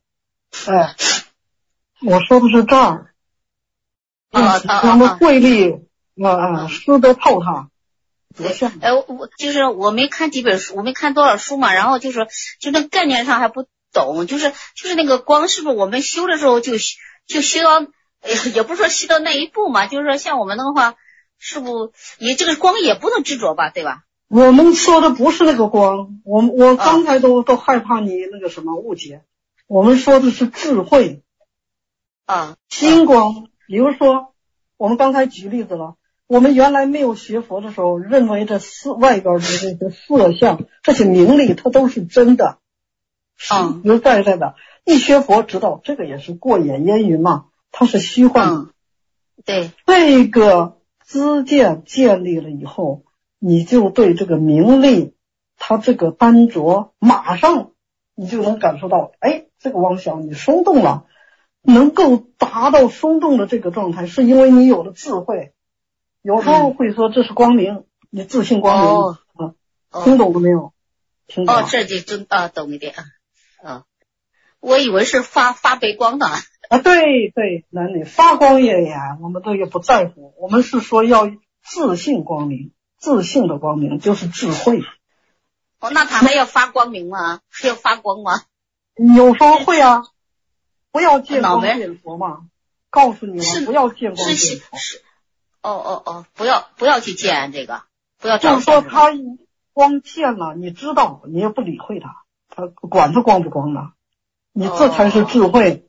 Speaker 1: 我说的是这儿，极强的慧力识得透它。
Speaker 4: 我没看几本书，我没看多少书嘛，然后就那概念上还不懂，就是那个光是不是我们修的时候就修到，也不是说修到那一步嘛，就是说像我们的话，是不也这个光也不能执着吧，对吧？
Speaker 1: 我们说的不是那个光，我刚才都害怕你那个什么误解，我们说的是智慧心光。比如说我们刚才举例子了，我们原来没有学佛的时候，认为这外边的这些色相这些名利它都是真的，实实在在的。一学佛知道这个也是过眼烟云嘛，它是虚幻。
Speaker 4: 对，
Speaker 1: 这个知见建立了以后，你就对这个名利它这个单着，马上你就能感受到，这个妄想你松动了，能够达到松动的这个状态，是因为你有了智慧。有时候会说这是光明，你自信光明听懂了没有？听懂了。
Speaker 4: 这就真懂一点我以为是发白光的
Speaker 1: 对，男女发光也我们都也不在乎，我们是说要自信光明，自信的光明就是智慧。
Speaker 4: 那他还要发光明吗？还要发光吗？
Speaker 1: 有时候会不要见光见佛嘛，告诉你了，不要见光见佛。
Speaker 4: 不要去见这个，不要
Speaker 1: 就是说他光见了，你知道，你也不理会他管他光不光的，你这才是智慧。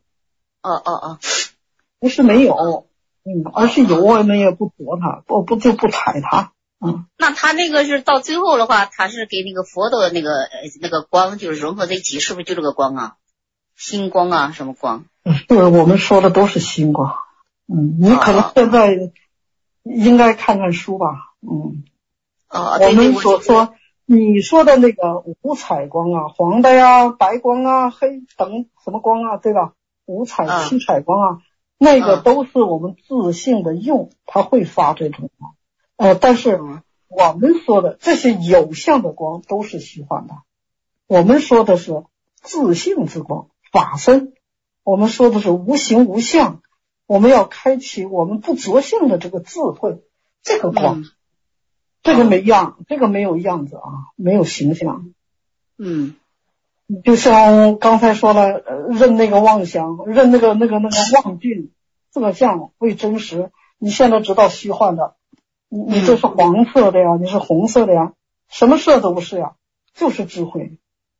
Speaker 1: 不是没有，而是有我们也不夺他，就不踩他。
Speaker 4: 那他那个是到最后的话，他是给那个佛的那个光，就是融合在一起，是不是就这个光啊？星光啊，什么光？
Speaker 1: 是我们说的都是星光。你可能现在应该看看书吧。我们所说你说的那个五彩光啊，黄的呀、白光啊、黑等什么光啊，对吧？五彩、七彩光啊，那个都是我们自性的用，它会发这种光。但是我们说的这些有相的光都是虚幻的，我们说的是自性之光，法身。我们说的是无形无相，我们要开启我们不着相的这个智慧，这个光。这个没样，这个没有样子啊，没有形象。就像刚才说了，认那个妄想，认那个妄境，色相为真实。你现在知道虚幻的，你这是黄色的呀，你是红色的呀，什么色都不是呀，就是智慧。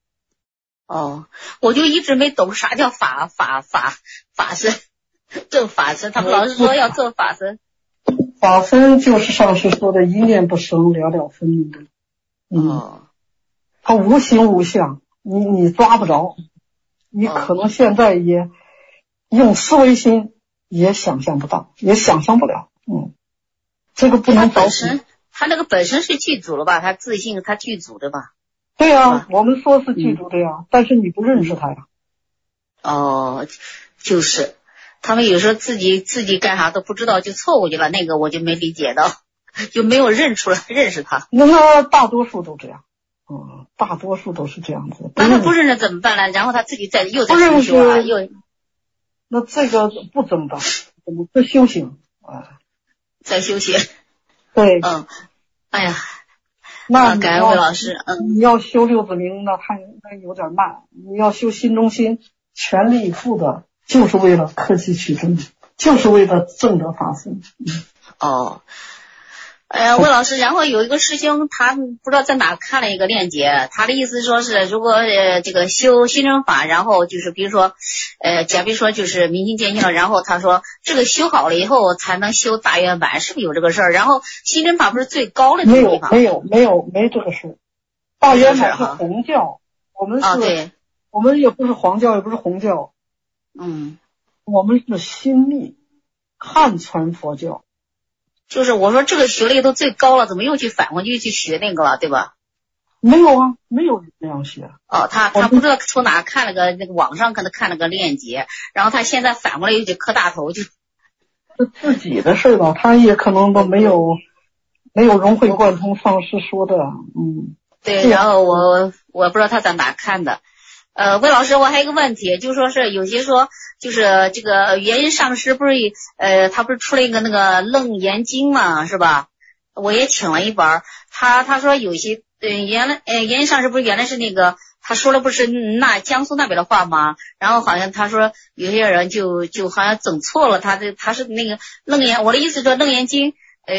Speaker 4: 我就一直没懂啥叫法身，正法身，他们老是说要做法身。
Speaker 1: 法身就是上师说的一念不生，了了分明的。它无形无相，你抓不着，你可能现在也用思维心也想象不到，也想象不了。这个不能着急。
Speaker 4: 他那个本身是具足了吧？他自信，他具足的吧？
Speaker 1: 对呀，我们说是具足的呀，但是你不认识他呀。
Speaker 4: 就是。他们有时候自己干啥都不知道就错过去了，那个我就没理解到，就没有认识他。
Speaker 1: 那大多数都这样，大多数都是这样子。
Speaker 4: 那他不认识怎么办呢？然后他自己又在修修啊，
Speaker 1: 那这个不怎么办？怎么不修行啊？
Speaker 4: 在修行。
Speaker 1: 对。
Speaker 4: 哎呀，
Speaker 1: 那
Speaker 4: 感恩魏老师。
Speaker 1: 你要修六字明，那有点慢。你要修心中心，全力以赴的。就是为了克己取真，就是为了正得法身。
Speaker 4: 魏老师，然后有一个师兄，他不知道在哪看了一个链接，他的意思说是，如果这个修心正法，然后就是比如说，假比说就是明心见性了，然后他说这个修好了以后才能修大圆满，是不是有这个事儿？然后心正法不是最高的那个地方？
Speaker 1: 没这个事。大圆满是红教，我们是，
Speaker 4: 对，
Speaker 1: 我们也不是黄教，也不是红教。我们是新密汉传佛教。
Speaker 4: 就是我说这个学历都最高了，怎么又去反过去学那个了，对吧？
Speaker 1: 没有啊，没有那样学。
Speaker 4: 他不知道从哪看了个那个网上可能看了个链接，然后他现在反过来又去磕大头，就
Speaker 1: 自己的事吧，他也可能都没有融会贯通上师说的。
Speaker 4: 对，然后我不知道他在哪看的。魏老师，我还有一个问题，就是说是有些说，就是这个元音上师不是他不是出了一个那个楞严经嘛，是吧？我也请了一本，他说有些原来元音上师不是原来是那个他说了不是江苏那边的话吗？然后好像他说有些人就好像整错了，他是那个楞严，我的意思说楞严经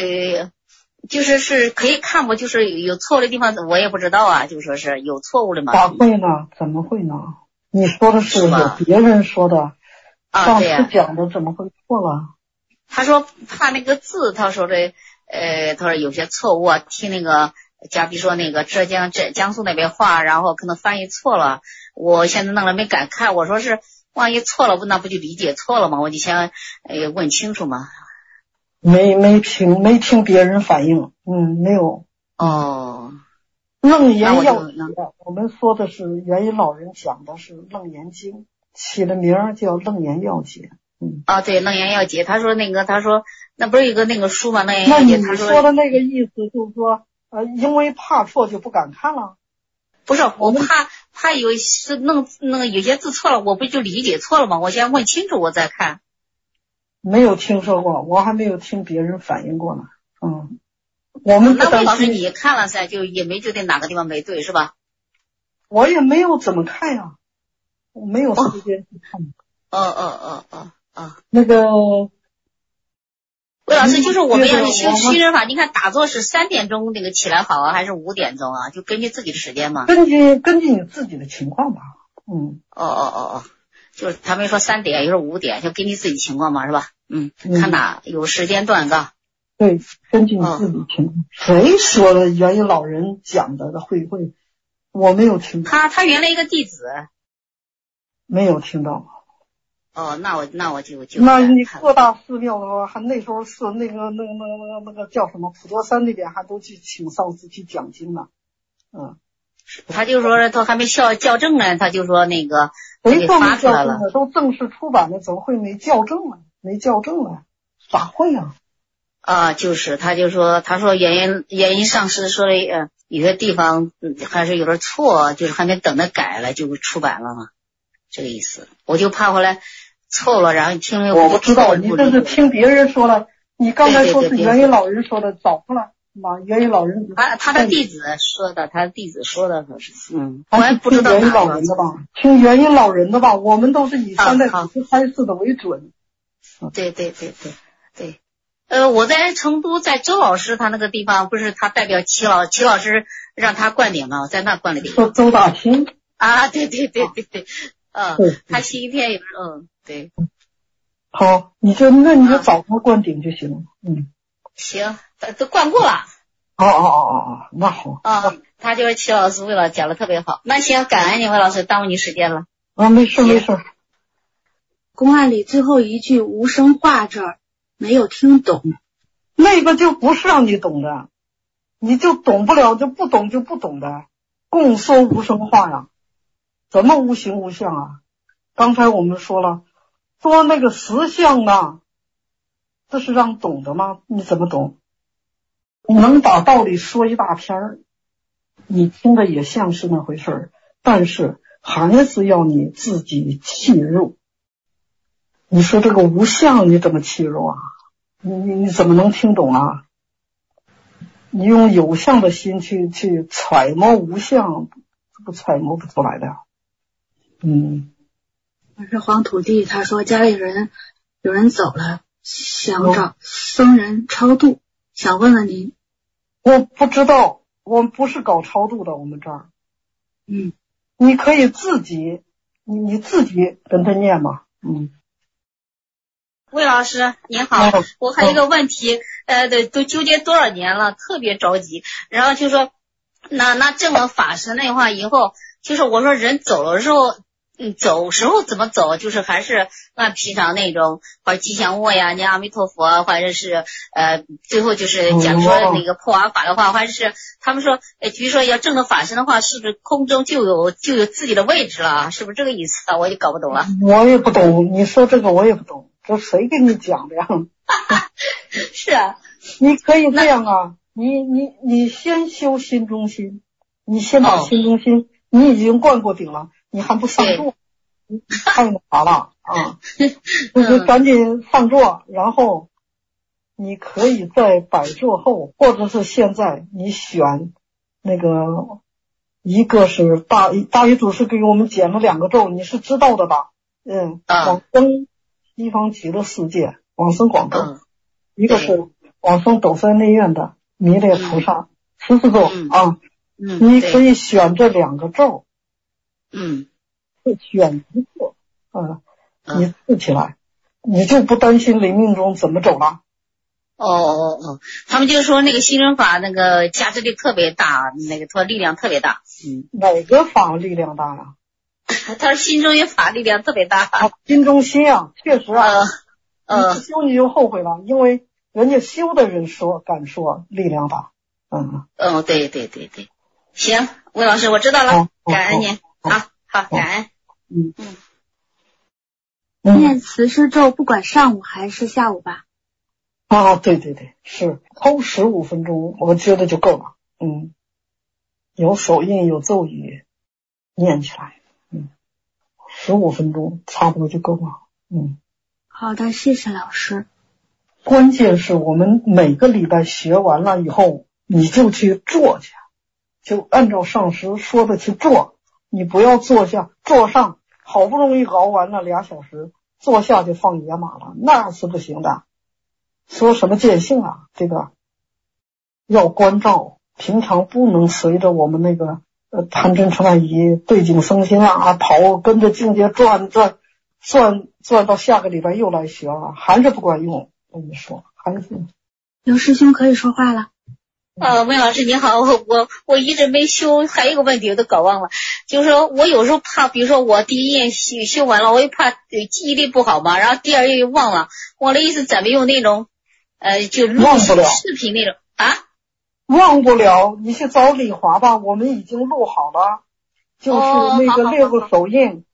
Speaker 4: 就是可以看不，就是有错的地方我也不知道啊，就说是有错误的嘛。
Speaker 1: 咋会呢？怎么会呢？你说的是有别人说的，上次讲的怎么会错了？
Speaker 4: 他说怕那个字，他说的他说有些错误啊，听那个假比说那个江苏那边话，然后可能翻译错了，我现在弄了没敢看，我说是万一错了，那不就理解错了吗？我就先问清楚嘛。
Speaker 1: 没听别人反映，没有。楞严要解，我们说的是元音老人讲的是楞严经，起的名儿叫楞严要解。
Speaker 4: 对，楞严要解。他说那不是有个那个书吗？楞严要解。
Speaker 1: 那你说的那个意思就是说，因为怕错就不敢看了？
Speaker 4: 不是，我怕有是弄那个有些字错了，我不就理解错了吗？我先问清楚我再看。
Speaker 1: 没有听说过，我还没有听别人反映过呢。我们
Speaker 4: 那魏老师你看了噻，就也没觉得哪个地方没对是吧？
Speaker 1: 我也没有怎么看呀，我没有时间去看。那个
Speaker 4: 魏老师，就是我们要是修心人法，你看打坐是3点钟那个起来好啊，还是5点钟啊？就根据自己的时间嘛。
Speaker 1: 根据你自己的情况吧。
Speaker 4: 就是他们说3点，也就是5点，就根据自己情况嘛，是吧？看哪有时间段，是吧？
Speaker 1: 对，根据你自己情况。谁说的元音老人讲的会？我没有听。
Speaker 4: 他原来一个弟子。
Speaker 1: 没有听到。
Speaker 4: 哦，那我就
Speaker 1: 那你各大寺庙的话，还那时候是那个叫什么普陀山那边还都去请上师去讲经呢。
Speaker 4: 他就说他还没校正呢，他就说那个
Speaker 1: 没
Speaker 4: 发出来了，
Speaker 1: 都正式出版了，怎么会没校正呢？咋会呀？
Speaker 4: 就是他说原因上师说的有些地方还是有点错，就是还没等着改了就出版了嘛，这个意思。我就怕后来错了，然后听了
Speaker 1: 我不知道，你这是听别人说了，你刚才说是元音老人说的，找出来。元音老人
Speaker 4: 他的弟子说的，可是我还不知道
Speaker 1: 元音老人的吧？听元音老人的吧，我们都是以三代祖师开示的为准。
Speaker 4: 对。我在成都，在周老师他那个地方，不是他代表齐老师让他灌顶吗？在那灌的顶。
Speaker 1: 说周大清
Speaker 4: 啊，对，他西天有对。
Speaker 1: 好，那你就找他灌顶就行了。
Speaker 4: 行，都灌过了。
Speaker 1: 那好。
Speaker 4: 他就是齐老师为了讲的特别好。那行，感恩你魏老师，耽误你时间了。
Speaker 1: 没事。
Speaker 2: 公案里最后一句无声化这儿没有听懂，
Speaker 1: 那个就不是让你懂的，你就懂不了，就不懂的。共说无声化呀，怎么无形无相啊？刚才我们说了，说那个实相呢，这是让懂的吗？你怎么懂？你能把道理说一大篇儿，你听的也像是那回事儿，但是还是要你自己契入。你说这个无相你怎么契入啊？你怎么能听懂啊？你用有相的心去揣摩无相，这个揣摩不出来的。
Speaker 2: 我是黄土地，他说家里人有人走了，想找僧人超度，想问问您。
Speaker 1: 我不知道，我们不是搞超度的，我们这儿。你可以自己，你自己跟他念嘛。
Speaker 4: 魏老师您好，我还有一个问题，都纠结多少年了，特别着急。然后就说，那证了法身那话以后，就是我说人走的时候，走时候怎么走，就是还是按平常那种，或者吉祥物呀，念阿弥陀佛，或者是最后就是讲说那个破瓦法的话，或者是他们说，比如说要证了法身的话，是不是空中就有自己的位置了？是不是这个意思啊？我就搞不懂了。
Speaker 1: 我也不懂，你说这个我也不懂。这谁给你讲的呀？
Speaker 4: 是啊，
Speaker 1: 你可以这样啊，你先修心中心，你先把心中心，你已经灌过顶了，你还不上座，你太那啥了啊！就是赶紧上座，然后你可以在摆座后，或者是现在你选那个，一个是大宇祖师给我们讲了2个咒，你是知道的吧？往生西方极乐世界往生广州，一个是往生斗山内院的弥勒菩萨14咒啊。你可以选这2个咒，选一个你记起来，你就不担心临命中怎么走了。
Speaker 4: 他们就说那个心中法那个加持力特别大，那个说力量特别大。
Speaker 1: 哪个法力量大呀？
Speaker 4: 他说心中有法力量特别大。
Speaker 1: 心中心啊，确实啊。你不修你就后悔了，因为人家修的人敢说力量大。
Speaker 4: 对。行，魏老师我知道了，感恩您。好，感恩。
Speaker 2: 念慈施咒不管上午还是下午吧？
Speaker 1: 对，是抽15分钟，我觉得就够了。有手印有咒语念起来，15分钟差不多就够了。
Speaker 2: 好的，谢谢老师。
Speaker 1: 关键是我们每个礼拜学完了以后，你就去做去，就按照上师说的去做。你不要坐上，好不容易熬完了2小时，坐下就放野马了，那是不行的。说什么见性啊，这个要关照，平常不能随着我们那个贪嗔痴慢疑对境生心啊跑，跟着境界转到下个礼拜又来学了，还是不管用。我跟你说，还是
Speaker 2: 刘师兄可以说话了。
Speaker 4: 魏老师你好，我一直没修，还有一个问题我都搞忘了，就是说我有时候怕，比如说我第一页修完了，我又怕记忆力不好嘛，然后第二页又忘了，我的意思怎么用那种就录视频那种啊？
Speaker 1: 忘不了，你去找李华吧，我们已经录好了，就是那个6个手印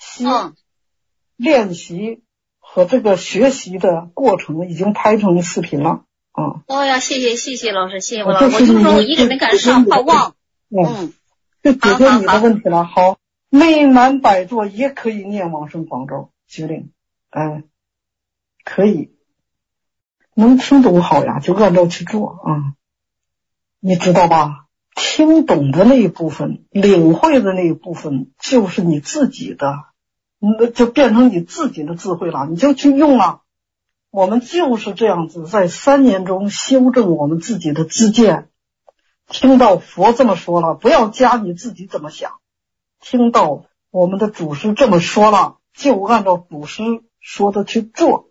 Speaker 1: 练习和这个学习的过程已经拍成视频了。
Speaker 4: 哦呀，谢谢老师，谢谢我老师，我就说我一直没敢上，怕忘。
Speaker 1: 就解决你的问题了。好，内满百座也可以念往生广咒决定，可以，能听懂好呀，就按照去做啊。你知道吧？听懂的那一部分，领会的那一部分，就是你自己的，就变成你自己的智慧了，你就去用了。我们就是这样子，在3年中修正我们自己的知见。听到佛这么说了，不要加你自己怎么想。听到我们的祖师这么说了，就按照祖师说的去做。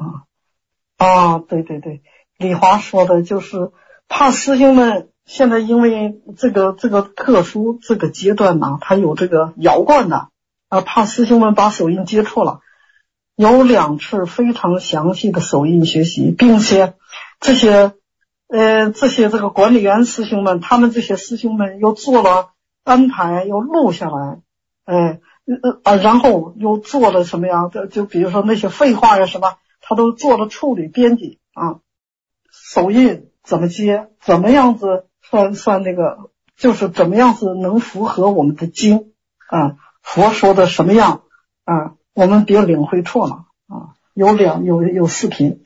Speaker 1: 对，李华说的就是怕师兄们现在因为这个特殊这个阶段呢，他有这个摇罐的怕师兄们把手印接错了。有2次非常详细的手印学习，并且这些这个管理员师兄们，他们这些师兄们又做了安排，又录下来，然后又做了什么呀？就比如说那些废话呀什么，他都做了处理编辑手印怎么接，怎么样子算那个，就是怎么样子能符合我们的经佛说的什么样我们别领会错了有视频。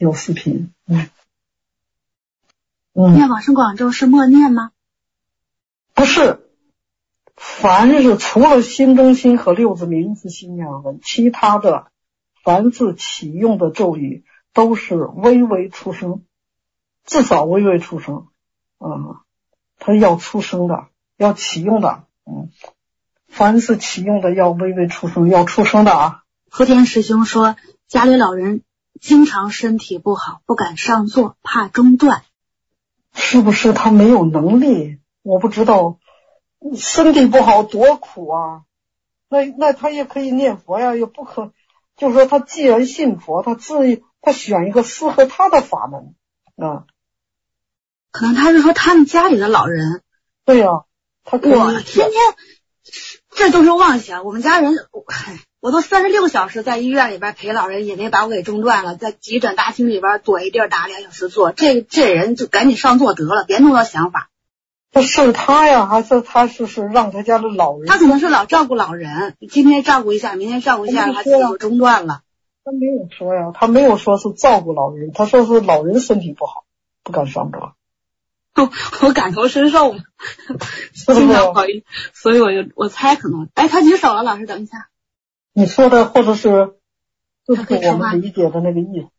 Speaker 2: 念往生广咒是默念吗？
Speaker 1: 不是，凡是除了心中心和6字名字心念文，其他的凡是启用的咒语都是微微出声，至少微微出声它要出声的，要启用的凡是启用的要微微出声，要出声的
Speaker 2: 福田师兄说家里老人经常身体不好，不敢上座，怕中断。
Speaker 1: 是不是他没有能力？我不知道，身体不好多苦啊！那他也可以念佛呀，也不可，就是说他既然信佛，他选一个适合他的法门
Speaker 2: 可能他是说他们家里的老人。
Speaker 1: 对呀，他可以。
Speaker 2: 我天天这都是妄想，我们家人我都36小时在医院里边陪老人，也没把我给中断了，在急诊大厅里边躲一地儿打2小时坐，这人就赶紧上座得了，别弄到想法。
Speaker 1: 这是他呀，还是他是让他家的老人？
Speaker 2: 他可能是老照顾老人，今天照顾一下，明天照顾一下，他自己就中断了。
Speaker 1: 他没有说呀，他没有说是照顾老人，他说是老人身体不好，不敢上座。
Speaker 2: 我感同身受嘛，经常跑医，所以我猜可能。他举手了，老师等一下。
Speaker 1: 你说的或者是就是我们理解的那个意思。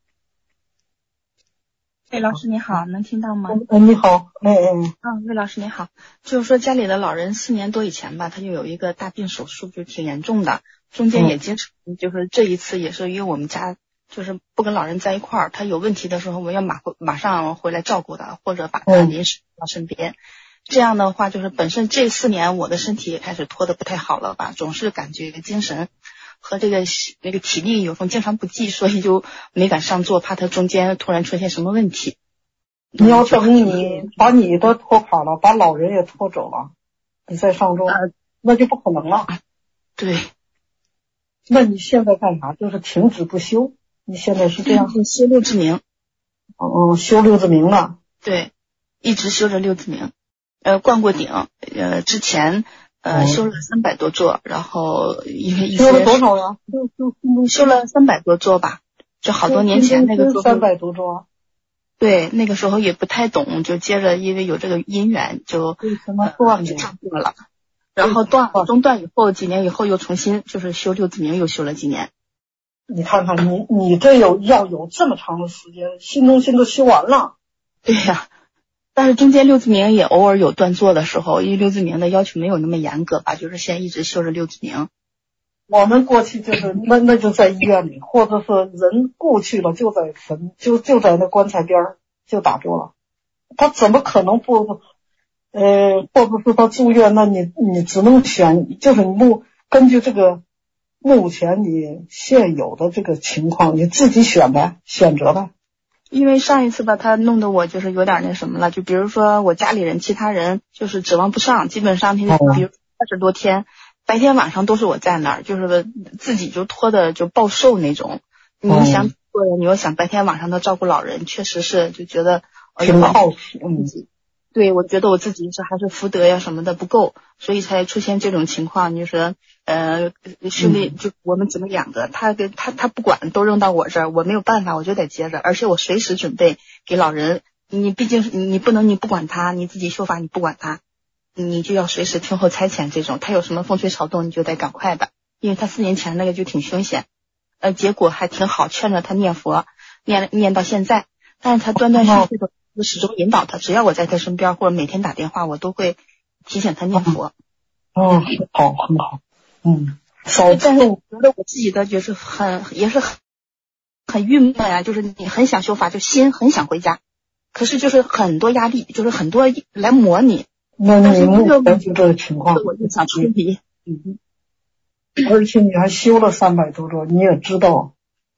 Speaker 5: 魏老师你好，能听到吗？
Speaker 1: 你好，
Speaker 5: 魏老师你好，就是说家里的老人4年多以前吧，他就有一个大病手术，就挺严重的，中间也经常就是这一次也是因为我们家就是不跟老人在一块儿，他有问题的时候我们要马上回来照顾他，或者把他临时到身边。这样的话就是本身这4年我的身体也开始拖得不太好了吧，总是感觉精神和那个体力有时候经常不济，所以就没敢上座，怕他中间突然出现什么问题。
Speaker 1: 你要等你把你的拖垮了，把老人也拖走了，你再上座那就不可能了。
Speaker 5: 对，
Speaker 1: 那你现在干啥？就是停止不修？你现在是这样？
Speaker 5: 修6字明。
Speaker 1: 修6字明了。
Speaker 5: 对，一直修着6字明。灌过顶，之前修了300多座，然后因为
Speaker 1: 修了多少呀？
Speaker 5: 修了300多座吧，就好多年前那个时候
Speaker 1: 300多座。
Speaker 5: 对，那个时候也不太懂，就接着因为有这个因缘就上座了，然后中断以后几年以后又重新就是修6字明，又修了几年。
Speaker 1: 你看看你这要有这么长的时间，心中心都修完了。
Speaker 5: 对呀。但是中间6字明也偶尔有断座的时候，因为6字明的要求没有那么严格吧，就是现在一直修着6字明。
Speaker 1: 我们过去就是那就在医院里，或者是人故去了就在坟就在那棺材边就打坐了， 他怎么可能不或者是他住院，那你只能选，就是根据这个目前你现有的这个情况，你自己选择呗。
Speaker 5: 因为上一次吧，他弄得我就是有点那什么了，就比如说我家里人其他人就是指望不上，基本上比如20多天，白天晚上都是我在那儿，就是自己就拖的就暴瘦那种。你想做人，你又想白天晚上都照顾老人，确实是就觉得
Speaker 1: 挺好奇。
Speaker 5: 对，我觉得我自己还是福德呀什么的不够，所以才出现这种情况。就是兄弟就我们怎么养的，他不管，都扔到我这儿，我没有办法，我就得接着，而且我随时准备给老人。你毕竟你不能你不管他，你自己修法你不管他，你就要随时听候差遣这种。他有什么风吹草动，你就得赶快的，因为他4年前那个就挺凶险，结果还挺好，劝着他念佛，念到现在，但是他断断续续的。我始终引导他，只要我在他身边或者每天打电话，我都会提醒他念佛。
Speaker 1: 好，很好。
Speaker 5: 但是我觉得我自己的就是也是很郁闷呀，就是你很想修法，就心很想回家，可是就是很多压力，就是很多来磨你。
Speaker 1: 那你目前就这个情况，
Speaker 5: 我就想处理。
Speaker 1: 而且你还修了300多周，你也知道，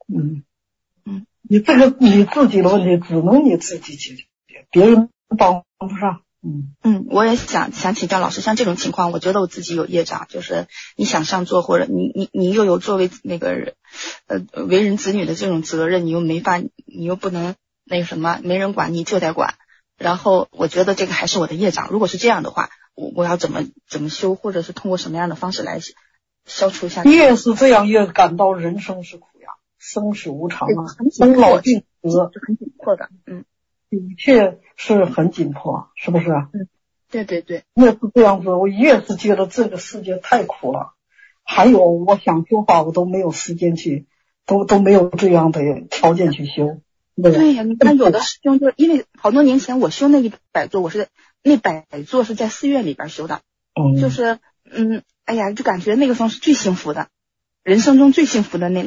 Speaker 1: 你这个你自己的问题只能你自己解决，别人帮不上。
Speaker 5: 我也想请教老师，像这种情况，我觉得我自己有业障，就是你想上座，或者你又有作为那个为人子女的这种责任，你又不能那什么，没人管你就得管。然后我觉得这个还是我的业障。如果是这样的话，我要怎么修，或者是通过什么样的方式来消除一下？
Speaker 1: 越是这样，越感到人生是苦呀，生死无常啊，生老病死
Speaker 5: 是很紧迫的。
Speaker 1: 的确是很紧迫，是不是？
Speaker 5: 对。
Speaker 1: 越是这样子，我越是觉得这个世界太苦了。还有，我想修法，我都没有时间去，都没有这样的条件去修。
Speaker 5: 对呀，你看有的师兄就是因为好多年前我修那100座，那100座是在寺院里边修的，就是哎呀，就感觉那个时候是最幸福的，人生中最幸福的那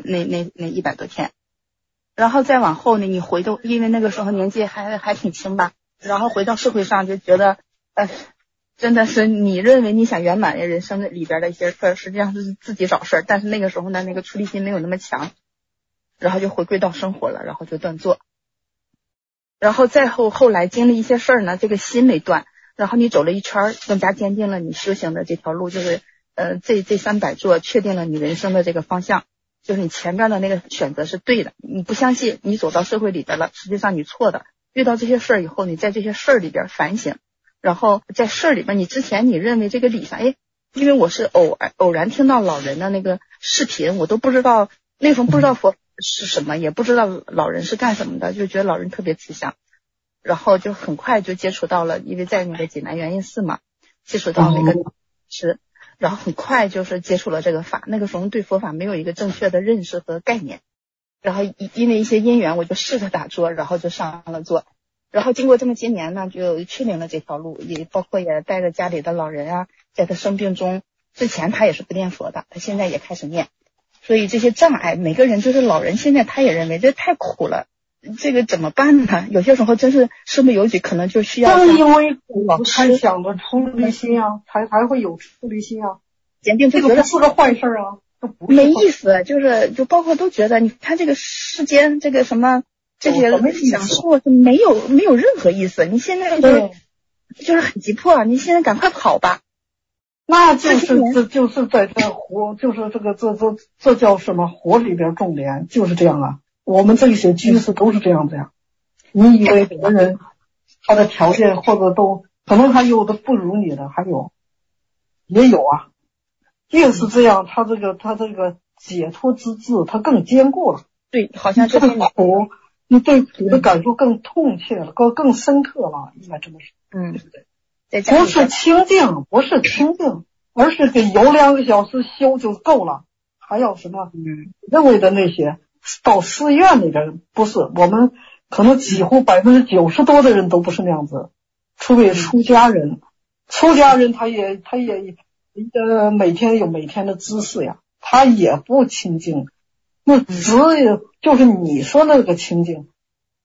Speaker 5: 100多天。然后再往后呢，你因为那个时候年纪还挺轻吧，然后回到社会上就觉得，真的是你认为你想圆满人生里边的一些事儿，实际上是自己找事儿。但是那个时候呢，那个出离心没有那么强，然后就回归到生活了，然后就断座。然后再后来经历一些事儿呢，这个心没断，然后你走了一圈，更加坚定了你修行的这条路，就是这300座确定了你人生的这个方向。就是你前边的那个选择是对的，你不相信，你走到社会里边了，实际上你错的。遇到这些事儿以后，你在这些事儿里边反省，然后在事儿里边，你之前你认为这个理上，因为我是偶然听到老人的那个视频，我都不知道那时候不知道佛是什么，也不知道老人是干什么的，就觉得老人特别慈祥，然后就很快就接触到了，因为在那个济南圆印寺嘛，接触到那个是。然后很快就是接触了这个法，那个时候对佛法没有一个正确的认识和概念，然后因为一些因缘，我就试着打坐，然后就上了座，然后经过这么些年呢，就确定了这条路，也包括也带着家里的老人啊，在他生病中之前他也是不念佛的，他现在也开始念，所以这些障碍，每个人就是老人现在他也认为这太苦了，这个怎么办呢？有些时候真是身不由己，可能就需要
Speaker 1: 正因为苦才想着出离心啊，才会有出离心啊。这个不是个坏事啊，
Speaker 5: 没意思，就包括都觉得，你看这个世间这个什么这些享受是没有任何意思。你现在就是很急迫，你现在赶快跑吧。
Speaker 1: 那就是在这活，就是这叫什么活里边种莲，就是这样啊。我们这些居士都是这样子呀。你以为别人他的条件或者都可能还有的不如你的，也有啊。越是这样，他这个解脱之志，他更坚固了。
Speaker 5: 对，好像
Speaker 1: 这个苦，你对苦的感受更痛切了，更深刻了，应该这么说。
Speaker 5: 对不
Speaker 1: 对？不是清净，而是给有2个小时修就够了，还要什么？认为的那些到寺院里边不是，我们可能几乎90%多的人都不是那样子，除非出家人，他也每天有每天的知识呀，他也不清净。那只有就是你说那个清净，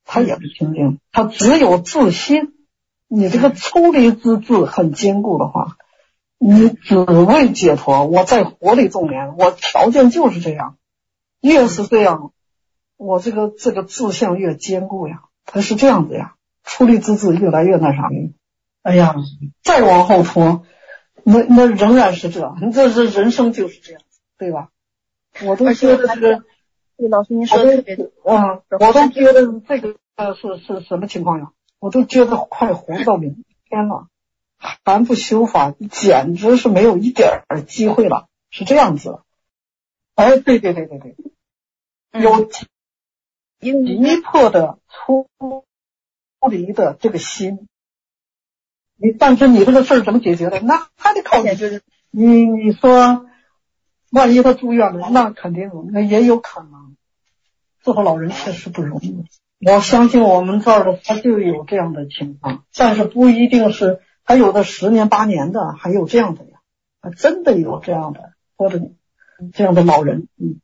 Speaker 1: 他也不清净，他只有自心。你这个出离之智很坚固的话，你只为解脱，我在活里众年，我条件就是这样，越是这样，我这个志向越坚固呀，它是这样子呀，出离之智越来越那啥呢。哎呀，再往后拖，那仍然是这人生就是这样，对吧？我都觉得这个，
Speaker 5: 对老师您说的特别对，
Speaker 1: 我都觉得这个是什么情况呀？我都觉得快活不到明天了，还不修法，简直是没有一点机会了，是这样子。哎，对，有急迫的出离的这个心。但是你这个事儿怎么解决的？那还得靠你说，万一他住院了，那肯定，那也有可能。伺候老人确实不容易，我相信我们这儿的他就有这样的情况，但是不一定是，还有的10年8年的，还有这样的呀，真的有这样的，或者这样的老人，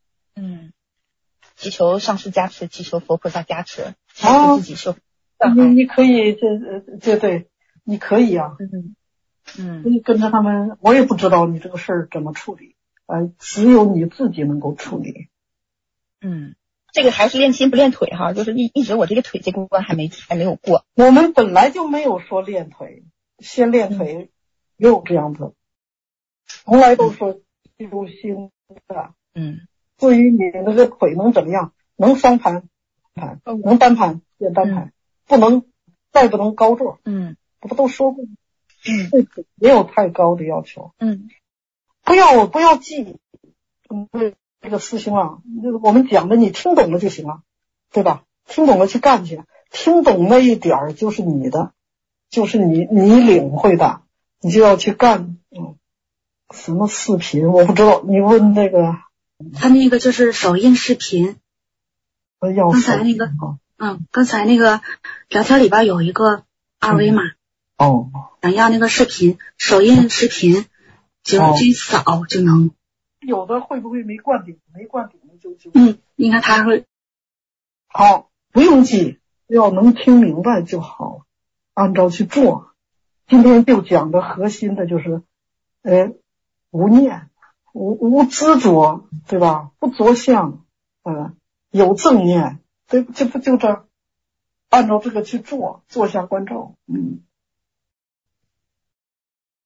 Speaker 5: 祈求上师加持，祈求佛菩萨加持，祈求自己修。
Speaker 1: 你可以这对，你可以啊，你跟着他们，我也不知道你这个事儿怎么处理，只有你自己能够处理。
Speaker 5: 这个还是练心不练腿哈，就是一直我这个腿这关还没有过。
Speaker 1: 我们本来就没有说练腿，先练腿，没有这样子，从来都说修心的。至于你那个腿能怎么样，能双盘，能单盘练单盘，再不能高坐。我不都说过吗？没有太高的要求。不要记。这个师兄啊，我们讲的你听懂了就行了，对吧？听懂了去干去，听懂那一点儿就是你的，就是你领会的，你就要去干。什么视频我不知道，你问那个，
Speaker 2: 他那个就是手印视频。刚才那个聊天里边有一个二维码。想要那个视频，手印视频就扫就能。
Speaker 1: 有的会不会没灌顶？没灌顶的就
Speaker 2: 应该他会。
Speaker 1: 好，不用记，要能听明白就好，按照去做。今天就讲的核心的就是无念，无执着，对吧？不着相，有正念，对，这不就这，按照这个去做，坐下观照。